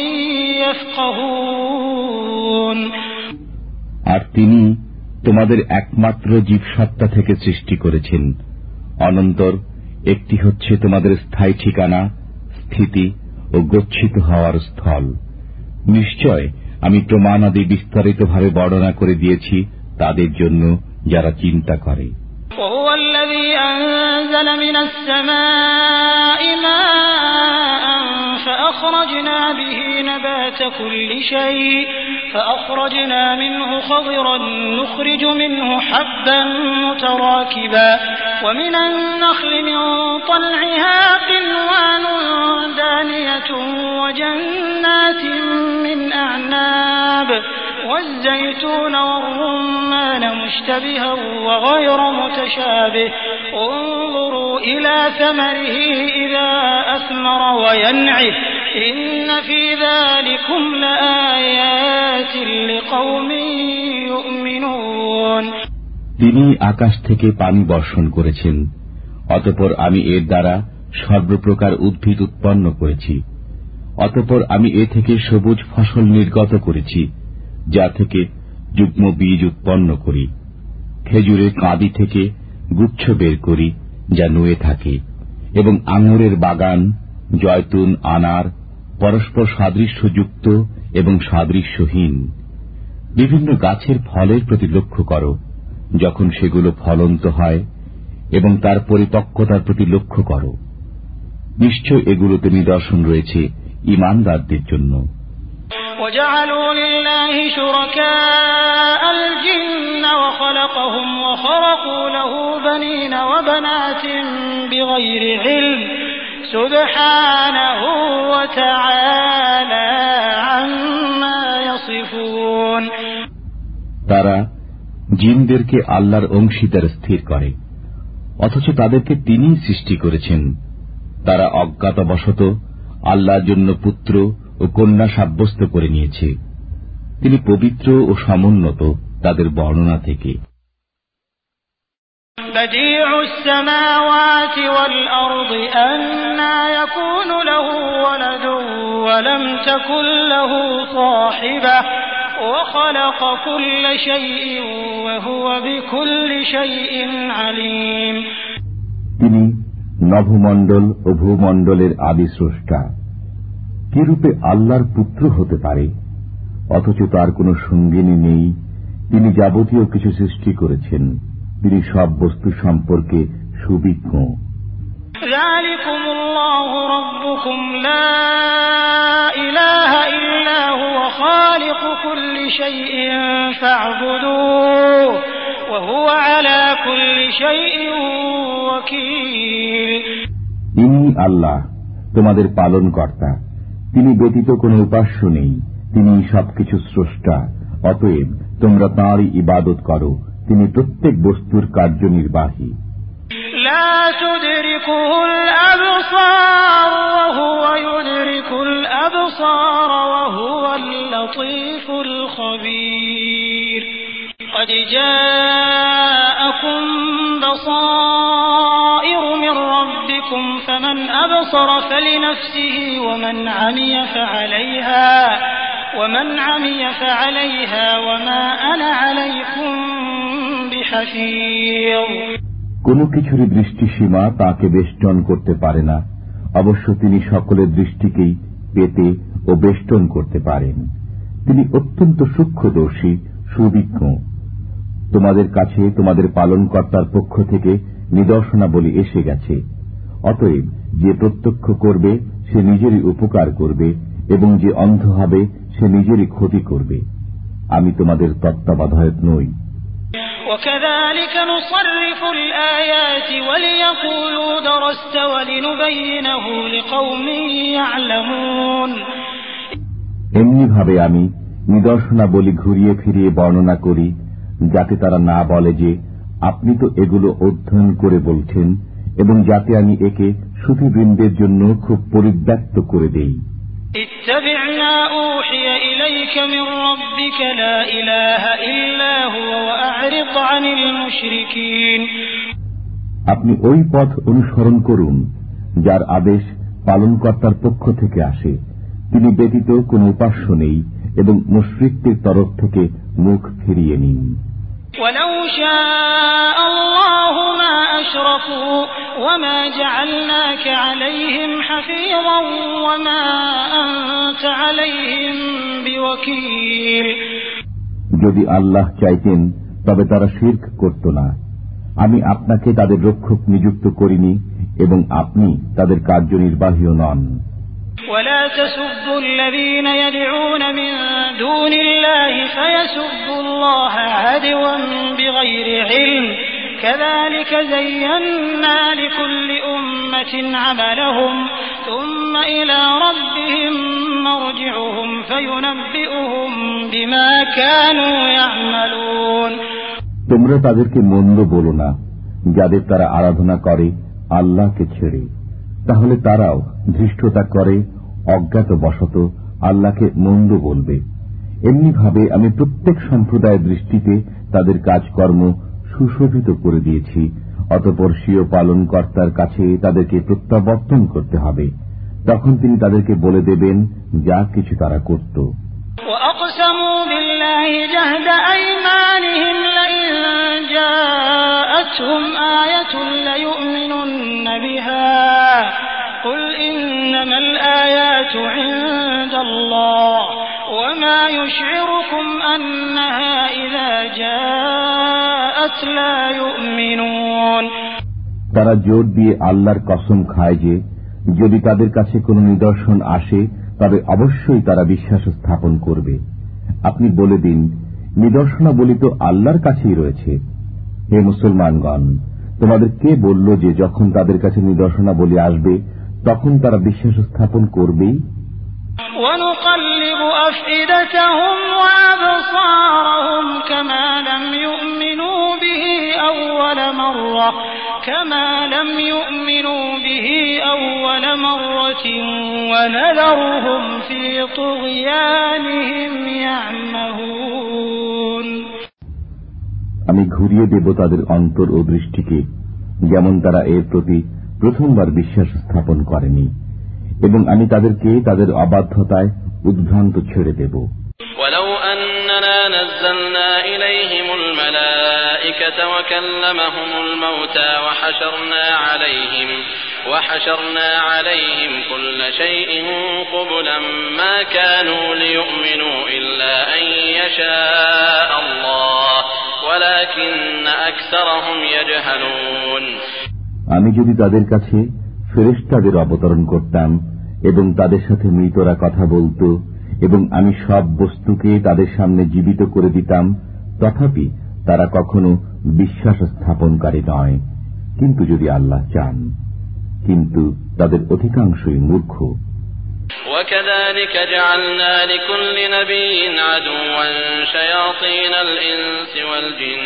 يفقهون। আর তিনি তোমাদের একমাত্র জীবসত্তা থেকে সৃষ্টি করেছেন। অনন্তর একটি হচ্ছে তোমাদের স্থায়ী ঠিকানা, স্থিতি ও গচ্ছিত হওয়ার স্থল। নিশ্চয় আমি প্রমাণাদি বিস্তারিতভাবে বর্ণনা করে দিয়েছি তাদের জন্য যারা চিন্তা করে। وهو الذي أنزل من السماء ماء فأخرجنا به نبات كل شيء فأخرجنا منه خضرا نخرج منه حبا متراكبا ومن النخل من طلعها قنوان دانية وجنات من أعناب والزيتون والرمان مشتبها وغير متشابه انظروا إلى ثمره إذا أثمر وينعه إن في ذلكم لآيات لقوم يؤمنون। তিনি আকাশ থেকে পানি বর্ষণ করেছেন, অতঃপর আমি এর দ্বারা সর্বপ্রকার উদ্ভিদ উৎপন্ন করেছি। অতঃপর আমি এ থেকে সবুজ ফসল নির্গত করেছি, যা থেকে যুগ্ম বীজ উৎপন্ন করি। খেজুরের কাঁদি থেকে গুচ্ছ বের করি, যা নুয়ে থাকে, এবং আঙুরের বাগান, জয়তুন, আনার পরস্পর সাদৃশ্যযুক্ত এবং সাদৃশ্যহীন। বিভিন্ন গাছের ফলের প্রতি লক্ষ্য করো যখন সেগুলো ফলন্ত হয়, এবং তার পরিপক্কতার প্রতি লক্ষ্য করো। নিশ্চয় এগুলোতে নিদর্শন রয়েছে ঈমানদারদের জন্য। وجعلوا لله شركاء الجن وخلقهم وخرقوا له بنين وبنات بغير علم سبحانه وتعالى عما يصفون তারা জিনদেরকে আল্লাহর অংশীদার স্থির করে, অথচ তাদেরকে তিনিই সৃষ্টি করেছেন। তারা অজ্ঞাতবশত আল্লাহর জন্য পুত্র ও কন্যা সাব্যস্ত করে নিয়েছে। তিনি পবিত্র ও সমুন্নত তাদের বর্ণনা থেকে। بديع السماوات والأرض أنى يكون له ولد ولم تكن له صاحبة وخلق كل شيء وهو بكل شيء عليم তিনি নভমণ্ডল ও ভূমণ্ডলের আদি স্রষ্টা। কিরূপে আল্লাহর পুত্র হতে পারে, অথচ তার কোনো সঙ্গিনী নেই। তিনি যাবতীয় কিছু সৃষ্টি করেছেন। তিনি সব বস্তু সম্পর্কে সুবিজ্ঞ। ذلكم الله ربكم لا إله إلا هو خالق كل شيء فاعبدوه وهو على كل شيء وكيل ইনি আল্লাহ তোমাদের পালনকর্তা। তিনি ব্যতীত কোনো উপাস্য নেই। তিনি সবকিছু স্রষ্টা। অতএব তোমরা তাঁরই ইবাদত করো। তিনি প্রত্যেক বস্তুর কার্যনির্বাহী। لا تدركه الأبصار وهو يدرك الأبصار وهو اللطيف الخبير قد جاءكم بصائر من ربكم فمن أبصر فلنفسه ومن عمي فعليها وما أنا عليكم بحفيظ কোন কিছুরই দৃষ্টিসীমা তাকে বেষ্টন করতে পারে না। অবশ্য তিনি সকলের দৃষ্টিকেই পেতে ও বেষ্টন করতে পারেন। তিনি অত্যন্ত সূক্ষ্মদর্শী, সুবিজ্ঞ। তোমাদের কাছে তোমাদের পালনকর্তার পক্ষ থেকে নিদর্শনাবলী এসে গেছে। অতএব যে প্রত্যক্ষ করবে সে নিজেরই উপকার করবে, এবং যে অন্ধ হবে সে নিজেরই ক্ষতি করবে। আমি তোমাদের তত্ত্বাবধায়ক নই। وكذلك نصرف الآيات وليقولوا درست ولنبينه لقوم يعلمون এমনি ভাবে আমি নিদর্শনাবলী ঘুরিয়ে ফিরিয়ে বর্ণনা করি, যাতে তারা না বলে যে আপনি তো এগুলো অধ্যয়ন করে বলছেন, এবং যাতে আমি একে সুফিবৃন্দের জন্য খুব পরিব্যক্ত করে দেই। اتبع ما أوحي إليك من ربك لا إله إلا هو وأعرض عن المشركين আপনি ওই পথ অনুসরণ করুন যার আদেশ পালনকর্তার পক্ষ থেকে আসে। তিনি ব্যতীত কোনো উপাস্য নেই, এবং মুশরিকদের তরফ থেকে মুখ ফিরিয়ে নিন। ولو شاء الله ما أشركوا وما جعلناك عليهم حفيظا وما أنت عليهم بوكيل যদি আল্লাহ চাইতেন তবে তারা শিরক করত না। আমি আপনাকে তাদের রক্ষক নিযুক্ত করিনি, এবং আপনি তাদের কার্যনির্বাহীও নন। ولا تسبوا الذين يدعون من دون الله فيسبوا الله عدوا بغير علم كذلك زينا لكل أمة عملهم ثم إلى ربهم مرجعهم فينبئهم بما كانوا يعملون তোমরা তাদেরকে মন্দ বলো না যাদের তারা আরাধনা করে আল্লাহকে ছেড়ে, তাহলে তারাও ধৃষ্টতা করে অজ্ঞাতবশত আল্লাহকে মন্দ বলবে। এমনি ভাবে আমি প্রত্যেক সম্প্রদায়ের দৃষ্টিতে তাদের কাজকর্ম সুশোভিত করে দিয়েছি। অতঃপর স্বীয় পালনকর্তার কাছে তাদেরকে প্রত্যাবর্তন করতে হবে। তখন তিনি তাদেরকে বলে দেবেন যা কিছু তারা করত। وأقسموا بالله جهد أيمانهم لئن جاءتهم آية ليؤمنن بها قل إنما الآيات عند الله وما يشعركم أنها إذا جاءت لا يؤمنون তারা জোর দিয়ে আল্লাহর কসম খায় যে যদি তাদের কাছে কোনো নিদর্শন আসে তবে অবশ্যই তারা বিশ্বাস স্থাপন করবে। আপনি বলে দিন, নিদর্শনাবলী তো আল্লাহর কাছেই রয়েছে। হে মুসলমানগণ, তোমাদের কে বলল যে যখন তাদের কাছে নিদর্শনাবলী আসবে তখন তারা বিশ্বাস স্থাপন করবেই? ونقلب أفئدتهم وأبصارهم كما لم يؤمنوا به أول مرة ونذرهم في طغيانهم يعمهون। আমি ঘুরিয়ে দেব তাদের অন্তর ও দৃষ্টিকে, যেমন তারা এর প্রতি প্রথমবার বিশ্বাস স্থাপন করেনি, এবং আমি তাদেরকে তাদের অবাধ্যতায় উদ্ভ্রান্ত ছেড়ে দেব। ولو أننا نزلنا إليهم الملائكة وكلمهم الموتى وحشرنا عليهم كل شيء قبلا ما كانوا ليؤمنوا إلا أن يشاء الله ولكن أكثرهم يجهلون। আমি যদি তাদের কাছে ফেরেশতাদের অবতরণ করতাম এবং তাদের সাথে মৃতরা কথা বলত এবং আমি সব বস্তুকে তাদের সামনে জীবিত করে দিতাম, তথাপি তারা কখনো বিশ্বাস স্থাপনকারী নয়, কিন্তু যদি আল্লাহ চান। কিন্তু তাদের অধিকাংশই মূর্খ। وكذلك جعلنا لكل نبي عدوا شياطين الإنس والجن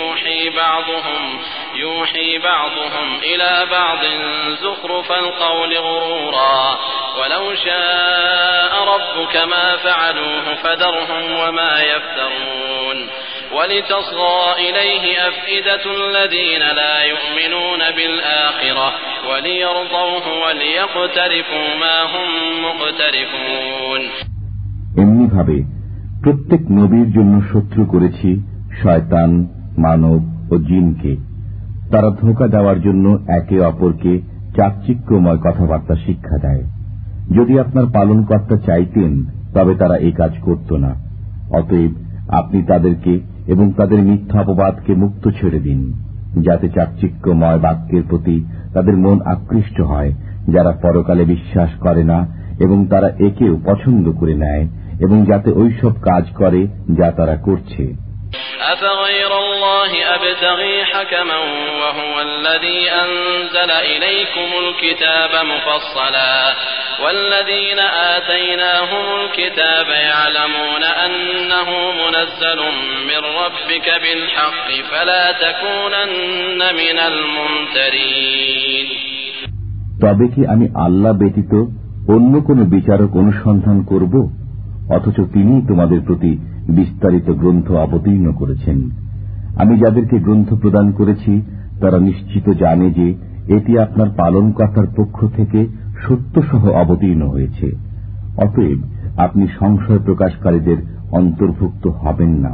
يوحي بعضهم إلى بعض زخرف القول غرورا ولو شاء ربك ما فعلوه فذرهم وما يفترون ولتصغى إليه أفئدة الذين لا يؤمنون بالآخرة وليرضوه وليقترفوا ما هم مقترفون। এমনি ভাবে প্রত্যেক নবীর জন্য শত্রু করেছি শয়তান, মানব ও জিনকে। তারা ধোঁকা দেওয়ার জন্য একে অপরকে চাকচিক্যময় কথাবার্তা শিক্ষা দেয়। যদি আপনার পালনকর্তা চাইতেন তবে তারা এই কাজ করত না। অতএব আপনি তাদেরকে এবং তাদের মিথ্যা অপবাদকে মুক্ত ছেড়ে দিন, যাতে চাকচিক্যময় বাক্যের প্রতি তাদের মন আকৃষ্ট হয়, যারা পরকালে বিশ্বাস করে না এবং তারা একেও পছন্দ করে নেয়, এবং যাতে ওইসব কাজ করে যা তারা করছে। أفغير الله أبتغي حكما وهو الذي أنزل إليكم الكتاب مفصلا والذين آتيناهم الكتاب يعلمون أنه منزل من ربك بالحق فلا تكونن من الممترين। তবে কি আমি আল্লাহ ব্যতীত অন্য কোন বিচারক অনুসন্ধান করব, অথচ তিনি তোমাদের প্রতি বিস্তারিত গ্রন্থ অবতীর্ণ করেছেন। আমি যাদেরকে গ্রন্থ প্রদান করেছি তারা নিশ্চিত জানে যে এটি আপনার পালনকর্তার পক্ষ থেকে সত্যসহ অবতীর্ণ হয়েছে। অতএব আপনি সংশয় প্রকাশকারীদের অন্তর্ভুক্ত হবেন না।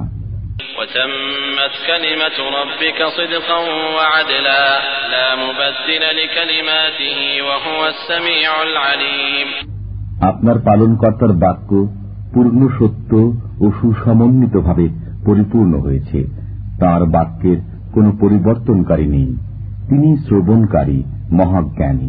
وتمت كلمة ربك صدقا وعدلا لا مبدل لكلماته وهو السميع العليم। আপনার পালনকর্তার বাক্য পূর্ণ সত্য ও সুসমন্বিতভাবে পরিপূর্ণ হয়েছে। তাঁর বাক্যের কোনো পরিবর্তনকারী নেই, তিনি শ্রবণকারী, মহাজ্ঞানী।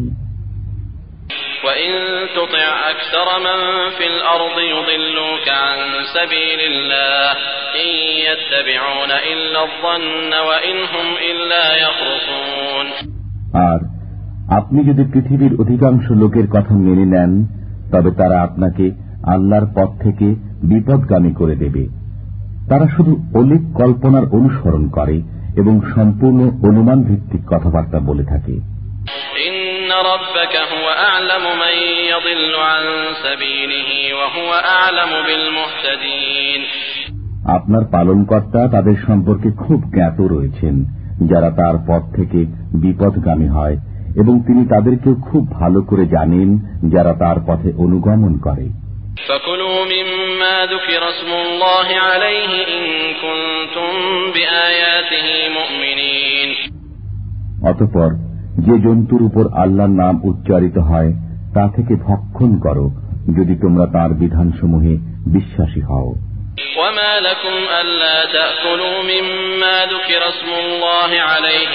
وإن تطع أكثر من في الأرض يضلوك عن سبيل الله إن يتبعون إلا الظن وإن هم إلا يخرصون। আর আপনি যদি পৃথিবীর অধিকাংশ লোকের কথা মেনে নেন তবে তারা আপনাকে আল্লাহর পথ থেকে বিপদগামী করে দেবে। তারা শুধু অলিক কল্পনার অনুসরণ করে এবং সম্পূর্ণ অনুমান ভিত্তিক কথাবার্তা বলে থাকে। ইন্না রাব্বাকা হুয়া আ'লামু মান ইয়াদিল্লু আন সাবিলিহি ওয়া হুয়া আ'লামু বিল মুহতাদিন। আপনার পালনকর্তা তাদের সম্পর্কে খুব জ্ঞাত রয়েছেন যারা তার পথ থেকে বিপদগামী হয়, এবং তিনি তাদেরকেও খুব ভালো করে জানেন যারা তার পথে অনুগমন করে। فَكُلُوا مِمَّا ذُكِرَ اسْمُ اللَّهِ عَلَيْهِ إِن كُنتُم بِآيَاتِهِ مُؤْمِنِينَ। অতঃপর যে জন্তুর উপর আল্লাহর নাম উচ্চারিত হয় তা থেকে ভক্ষণ করো যদি তোমরা তার বিধানসমূহে বিশ্বাসী হও। وَمَا لكم ألا تأكلوا مما ذكر اسم الله عليه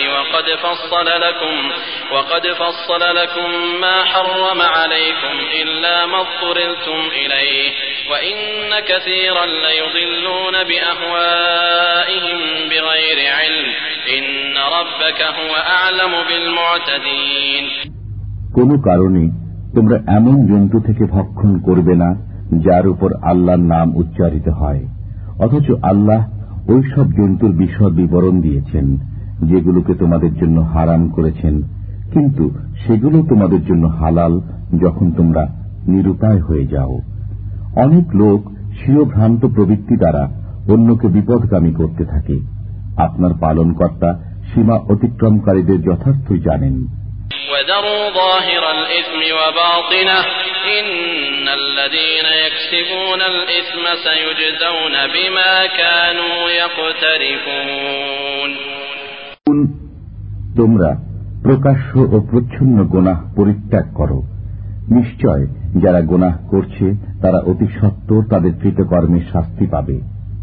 وقد فصل لكم ما حرم عليكم إلا ما اضطررتم إليه وإن كثيرا ليضلون بأهوائهم بغير علم إن ربك هو أعلم بالمعتدين। কোনো কারণে তোমরা এমন জন্তু থেকে ভক্ষণ করবে না যার উপর আল্লাহর নাম উচ্চারিত হয়, অথচ আল্লাহ ওই সব জন্তুর বিশদ বিবরণ দিয়েছেন যেগুলোকে তোমাদের জন্য হারাম করেছেন, কিন্তু সেগুলো তোমাদের জন্য হালাল যখন তোমরা নিরুপায় হয়ে যাও। অনেক লোক স্বীয় ভ্রান্ত প্রবৃত্তি দ্বারা অন্যকে বিপদগামী করতে থাকে। আপনার পালনকর্তা সীমা অতিক্রমকারীদের যথার্থই জানেন। وذروا ظاهر الإثم وباطنه إن الذين يكسبون الإثم سيجزون بما كانوا يقترفون। তোমরা প্রকাশ্য ও প্রচ্ছন্ন গুনাহ পরিত্যাগ করো, নিশ্চয় যারা গুনাহ করছে তারা অতি সত্বর তাদের কৃতকর্মের শাস্তি পাবে।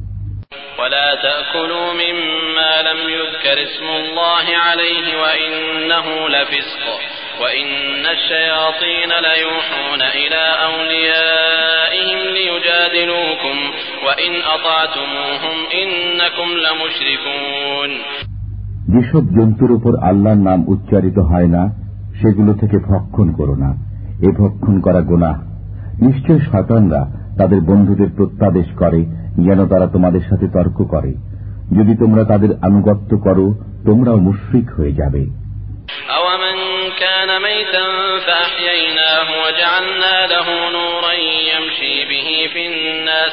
ولا تأكلوا مما لم يذكر اسم الله عليه وإنه لفسق وإن الشياطين ليوحون إلى أوليائهم ليجادلوكم وإن أطعتموهم إنكم لمشركون। যেসব জন্তুর উপর আল্লাহর নাম উচ্চারিত হয় না সেগুলো থেকে ভক্ষণ করো না, এ ভক্ষণ করা গুনাহ। নিশ্চয় শয়তানরা তাদের বন্ধুদের প্রত্যাদেশ করে যেন তারা তোমাদের সাথে তর্ক করে। যদি তোমরা তাদের আনুগত্য করো তোমরাও মুশরিক হয়ে যাবে। أَوَمَنْ كَانَ مَيْتًا فَأَحْيَيْنَاهُ وَجَعَلْنَا لَهُ نُورًا يَمْشِي بِهِ فِي النَّاسِ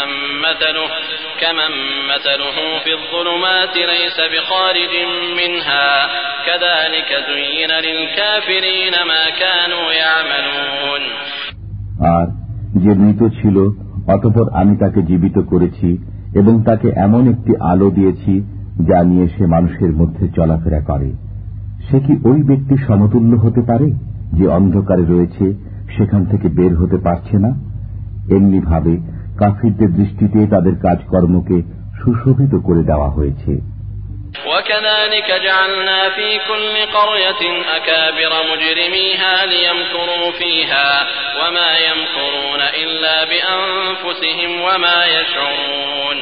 كَمَنْ مَثَلُهُ فِي الظُّلُمَاتِ لَيْسَ بِخَارِجٍ مِنْهَا كَذَلِكَ زُيِّنَ لِلْكَافِرِينَ مَا كَانُوا يَعْمَلُونَ। আর যে মৃত ছিল অতঃপর আমি তাকে জীবিত করেছি এবং তাকে এমন একটি আলো দিয়েছি যা নিয়ে সে মানুষের মধ্যে চলাফেরা করে। সে কি ওই ব্যক্তি সমতুল্য হতে পারে যে অন্ধকারে রয়েছে, সেখান থেকে বের হতে পারছে না? এমনি ভাবে কাফিরদের দৃষ্টিতে তাদের কাজকর্মকে সুশোভিত করে দেওয়া হয়েছে। وَكَذَلِكَ جَعَلْنَا فِي كُلِّ قَرْيَةٍ أَكَابِرَ مُجْرِمِيهَا لِيَمْكُرُوا فِيهَا وَمَا يَمْكُرُونَ إِلَّا بِأَنفُسِهِمْ وَمَا يَشْعُرُونَ।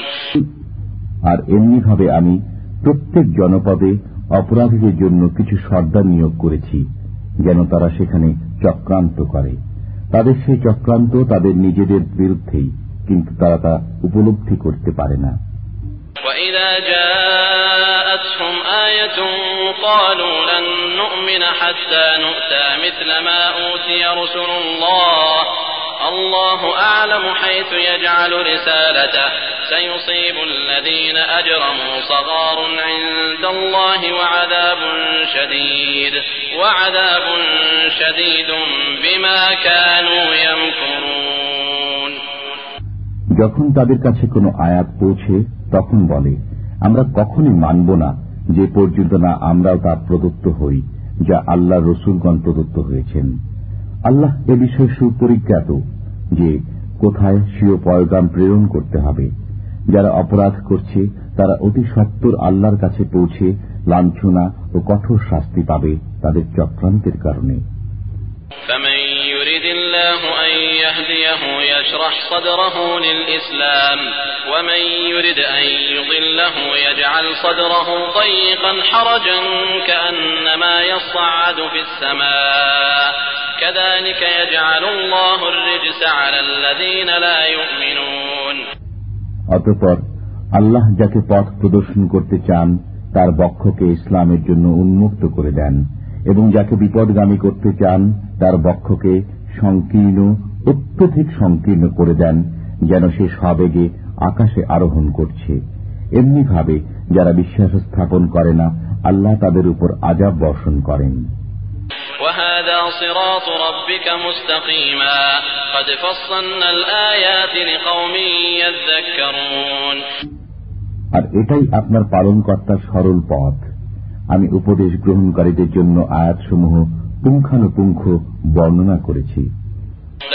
আর এমনি ভাবে আমি প্রত্যেক জনপদে অপরাধীদের জন্য কিছু সর্দার নিয়োগ করেছি যেন তারা সেখানে চক্রান্ত করে। তাদের সেই চক্রান্ত তাদের নিজেদের বিরুদ্ধেই, কিন্তু তারা তা উপলব্ধি করতে পারে না। وَإِذَا جَاءَتْهُمْ آيَةٌ قَالُوا لَن نُّؤْمِنَ حَتَّى نُؤْتَىٰ مِثْلَ مَا أُوتِيَ رُسُلُ اللَّهُ أَعْلَمُ حَيْثُ يَجْعَلُ رِسَالَتَهُ سَيُصِيبُ الَّذِينَ أَجْرَمُوا صَغَارٌ عِندَ اللَّهِ وَعَذَابٌ شَدِيدٌ بِمَا كَانُوا يَمْكُرُونَ। যখন তাদের কাছে কোনো আয়াত পৌঁছে তখন বলে, আমরা কখনই মানব না যে পর্যন্ত না আমরাও তা প্রদত্ত হই যা আল্লাহ রসুলগণ প্রদত্ত হয়েছেন। আল্লাহ এ বিষয়ে সুপরিজ্ঞাত যে কোথায় স্বীয় পয়গাম প্রেরণ করতে হবে। যারা অপরাধ করছে তারা অতি সত্বর আল্লাহর কাছে পৌঁছে লাঞ্ছনা ও কঠোর শাস্তি পাবে তাদের চক্রান্তের কারণে। فمن يرد الله أن يهديه يشرح صدره للإسلام ومن يرد أن يضله يجعل صدره ضيقا حرجا كأنما يصعد في السماء كذلك يجعل الله الرجس على الذين لا يؤمنون। অতঃপর আল্লাহ যাকে পথ প্রদর্শন করতে চান তার বক্ষকে ইসলামের জন্য উন্মুক্ত করে দেন, এবং যাকে বিপদগামী করতে চান তার বক্ষকে সংকীর্ণ, অত্যধিক সংকীর্ণ করে দেন যেন সে সবেগে আকাশে আরোহণ করছে। এমনি ভাবে যারা বিশ্বাস স্থাপন করে না আল্লাহ তাদের উপর আযাব বর্ষণ করেন। وهذا صراط ربك مستقيما قد فصلنا الآيات لقوم يذكرون। আর এটাই আপনার পালনকর্তার সরল পথ। আমি উপদেশ গ্রহণকারীদের জন্য আয়াতসমূহ পুঙ্খানুপুঙ্খ বর্ণনা করেছি। لهم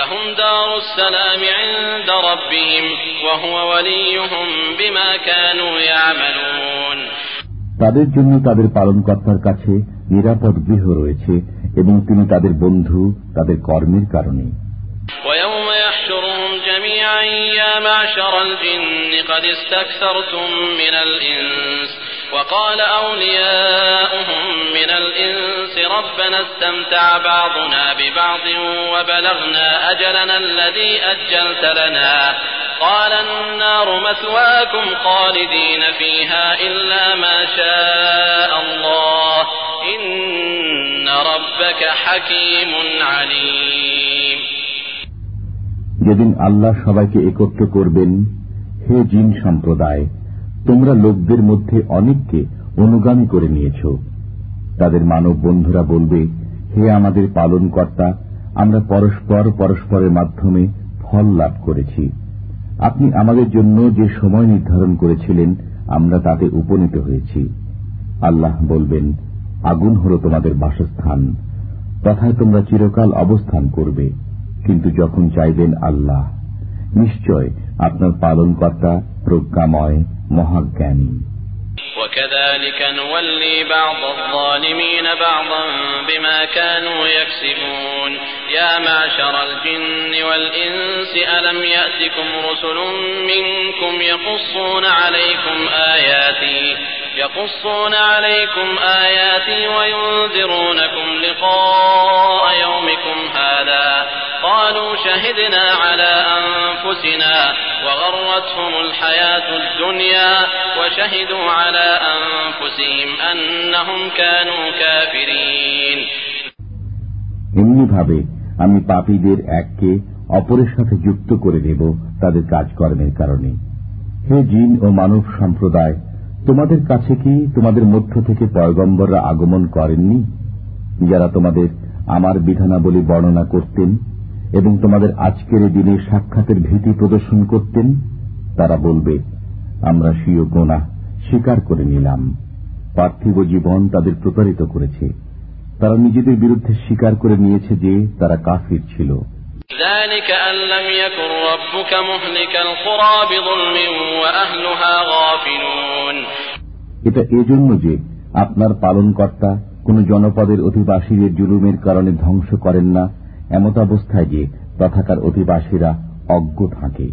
دار السلام عند ربهم وهو وليهم بما كانوا يعملون তাদের জন্য তাদের পালনকর্তার কাছে নিরাপদ গৃহ রয়েছে এবং তিনি তাদের বন্ধু তাদের কর্মের কারণে। ويوم يحشرهم جميعا يا معشر الجن قد استكثرتم من الإنس وقال أولياؤهم من الإنس ربنا استمتع بعضنا ببعض وبلغنا أجلنا الذي أجلت لنا قال النار مثواكم خالدين فيها إلا ما شاء الله إن ربك حكيم عليم যেদিন আল্লাহ সবাইকে একত্র করবেন, হে জিন সম্প্রদায়, তোমরা লোকদের মধ্যে অনেককে অনুগামী করে নিয়েছ। তাদের মানব বন্ধুরা বলবে, হে আমাদের পালনকর্তা, আমরা পরস্পরের মাধ্যমে ফল লাভ করেছি। আপনি আমাদের জন্য যে সময় নির্ধারণ করেছিলেন আমরা তাতে উপনীত হয়েছি। আল্লাহ বলবেন, আগুন হল তোমাদের বাসস্থান, তথায় তোমরা চিরকাল অবস্থান করবে, কিন্তু যখন চাইবেন আল্লাহ। নিশ্চয় আপনার পালনকর্তা প্রজ্ঞাময়, মহাজ্ঞানী। وكذلك نولي بعض الظالمين بعضا بما كانوا يكسبون يا معشر الجن والإنس ألم يأتكم رسل منكم يقصون عليكم آياتي وينذرونكم لقاء يومكم هذا قالوا شهدنا على أنفسنا وغرتهم الحياة الدنيا وشهدوا على أنفسهم أنهم كانوا كافرين এমনি ভাবে আমি পাপীদের এককে অপরের সাথে যুক্ত করে দেব তাদের কাজকর্মের কারণে। হে জিন ও মানব সম্প্রদায়, তোমাদের কাছে কি তোমাদের মধ্য থেকে পয়গম্বররা আগমন করেননি, যারা তোমাদের আমার বিধানাবলী বর্ণনা করতেন এবং তোমাদের আজকের দিনে সাক্ষাতের ভীতি প্রদর্শন করতেন? তারা বলবে, আমরা স্বীয় গুনাহ স্বীকার করে নিলাম। পার্থিব জীবন তাদের প্রতারিত করেছে। তারা নিজেদের বিরুদ্ধে স্বীকার করে নিয়েছে যে তারা কাফির ছিল। এটা এজন্য যে আপনার পালনকর্তা কোন জনপদের অধিবাসীদের জুলুমের কারণে ধ্বংস করেন না, এমত অবস্থায় যে তথাকার অধিবাসীরা অজ্ঞ থাকে।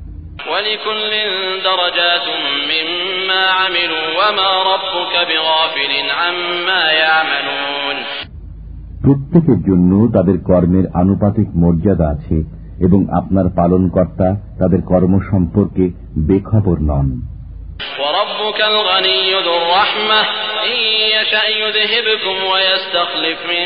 প্রত্যেকের জন্য তাদের কর্মের আনুপাতিক মর্যাদা আছে এবং আপনার পালনকর্তা তাদের কর্ম সম্পর্কে বেখবর নন। وربك الغني ذو الرحمة إن يشأ يذهبكم ويستخلف من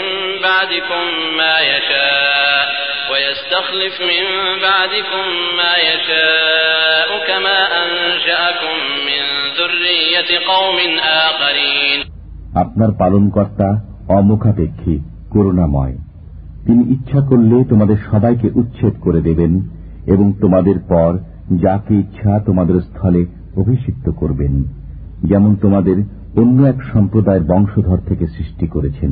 بعدكم ما يشاء كما أنشأكم من ذرية قوم آخرين আপনার পালনকর্তা অমুখাপেক্ষী, করুণাময়। তিনি ইচ্ছা করলে তোমাদের সবাইকে উচ্ছেদ করে দেবেন এবং তোমাদের পর যাকে ইচ্ছা তোমাদের স্থলে অভিষিক্ত করবেন, যেমন তোমাদের অন্য এক সম্প্রদায়ের বংশধর থেকে সৃষ্টি করেছেন।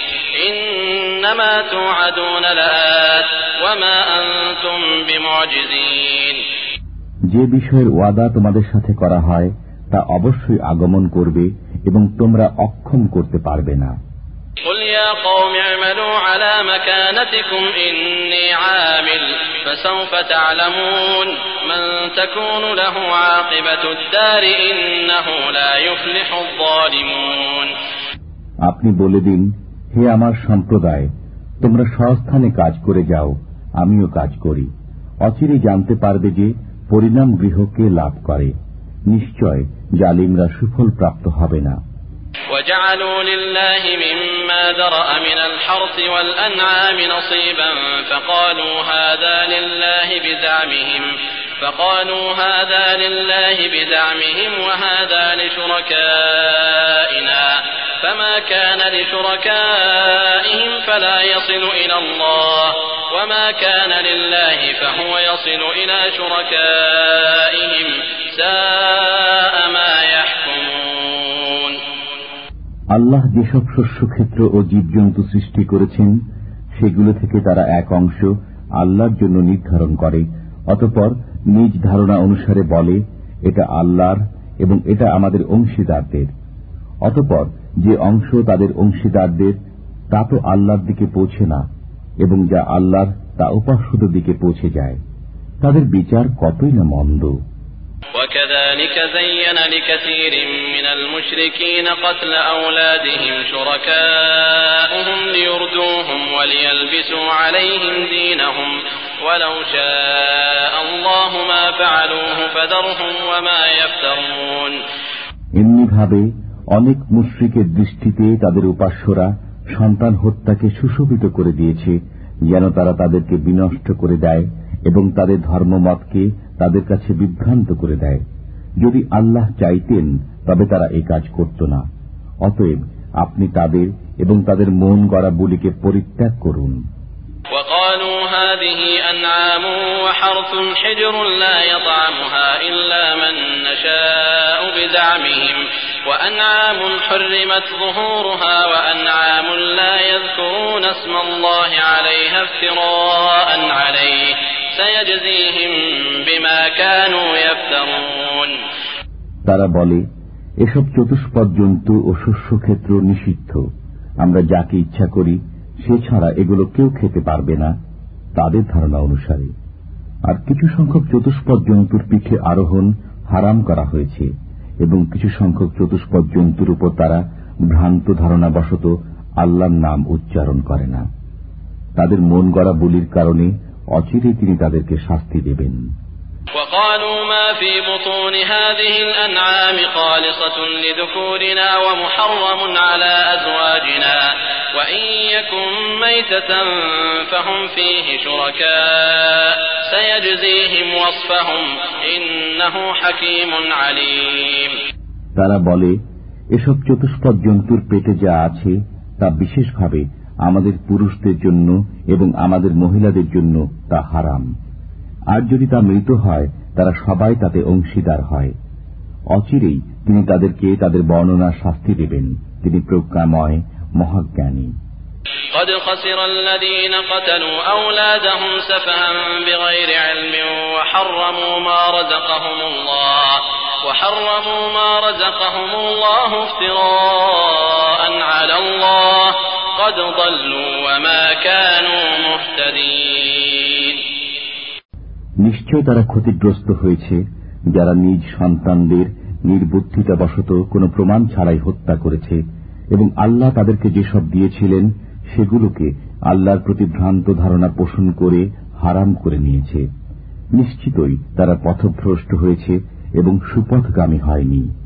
যে বিষয়ের ওয়াদা তোমাদের সাথে করা হয় তা অবশ্যই আগমন করবে এবং তোমরা অক্ষম করতে পারবে না। قل يا قوم اعملوا على مكانتكم إني عامل فسوف تعلمون من تكون له عاقبة الدار إنه لا يفلح الظالمون আপনি বলে দিন, হে আমার সম্প্রদায়, তোমরা স্বস্থানে কাজ করে যাও, আমিও কাজ করি। অচিরেই জানতে পারবে যে পরিণাম গৃহকে লাভ করে। নিশ্চয় জালিমরা সুফল প্রাপ্ত হবে না। وجعلوا لله مما ذرأ من الحرث والأنعام نصيبا فقالوا هذا لله بزعمهم وهذا لشركائنا فما كان لشركائهم فلا يصل إلى الله وما كان لله فهو يصل إلى شركائهم ساء ما يحكمون আল্লাহ যেসব শস্যক্ষেত্র ও জীবজন্তু সৃষ্টি করেছেন সেগুলো থেকে তারা এক অংশ আল্লাহর জন্য নির্ধারণ করে, অতঃপর নিজ ধারণা অনুসারে বলে, এটা আল্লাহর এবং এটা আমাদের অংশীদারদের। অতঃপর যে অংশ তাদের অংশীদারদের তা তো আল্লাহর দিকে পৌঁছে না, এবং যা আল্লাহর তা উপাস্যদের দিকে পৌঁছে যায়। তাদের বিচার কতই না মন্দ। وكذلك زين لكثير من المشركين قتل أولادهم شركاؤهم ليردوهم وليلبسوا عليهم دينهم ولو شاء الله ما فعلوه فذرهم وما يفترون। এমনিভাবে অনেক মুশরিকের দৃষ্টিতে তাদের উপাস্যরা সন্তান হত্যাকে সুশোভিত করে দিয়েছে, যেন তারা তাদেরকে বিনষ্ট করে দেয় এবং তাদের ধর্মমতকে তাদের কাছে বিভ্রান্ত করে দেয়। যদি আল্লাহ চাইতেন তবে তারা এই কাজ করত না। অতএব আপনি তাদের এবং তাদের মন গড়া বলিকে পরিত্যাগ করুন। وقالوا هذه أنعام وحرث حجر لا يطعمها إلا من نشاء بزعمهم وأنعام حرمت ظهورها وأنعام لا يذكرون اسم الله عليها افتراء عليه سيجزيهم بما كانوا يفترون। তারা বলে, এসব চতুষ্পদ জন্তু ও শস্যক্ষেত্র নিষিদ্ধ, আমরা যাকে ইচ্ছা করি সে ছাড়া এগুলো কেউ খেতে পারবে না তাদের ধারণা অনুসারে। আর কিছু সংখ্যক চতুষ্পদ জন্তুর পিঠে আরোহণ হারাম করা হয়েছে, এবং কিছু সংখ্যক চতুষ্পদ জন্তুর উপর তারা ভ্রান্ত ধারণাবশত আল্লাহর নাম উচ্চারণ করে না। তাদের মন গড়া বলির কারণে অচিরেই তিনি তাদেরকে শাস্তি দেবেন। وقالوا ما في بطون هذه الأنعام خالصة لذكورنا ومحرم على أزواجنا وإن يكن ميتة فهم فيه شركاء سيجزيهم وصفهم إنه حكيم عليم। তারা বলে, এসব চতুষ্পদ জন্তুর পেটে যা আছে তা বিশেষভাবে আমাদের পুরুষদের জন্য এবং আমাদের মহিলাদের জন্য তা হারাম। আর যদি তা মৃত হয় তারা সবাই তাতে অংশীদার হয়। অচিরেই তিনি তাদেরকে তাদের বর্ণনা শাস্তি দেবেন। তিনি প্রজ্ঞাময়, মহাজ্ঞানী। قد خسر الذين قتلوا أولادهم سفها بغير علم وحرموا ما رزقهم الله افتراء على الله قد ضلوا وما كانوا مهتدين। নিশ্চয় তারা ক্ষতিগ্রস্ত হয়েছে যারা নিজ সন্তানদের নির্বুদ্ধিতাবশত কোনো প্রমাণ ছাড়াই হত্যা করেছে, এবং আল্লাহ তাদেরকে যেসব দিয়েছিলেন সেগুলোকে আল্লাহর প্রতি ভ্রান্ত ধারণা পোষণ করে হারাম করে নিয়েছে। নিশ্চিতই তারা পথভ্রষ্ট হয়েছে এবং সুপথগামী হয়নি।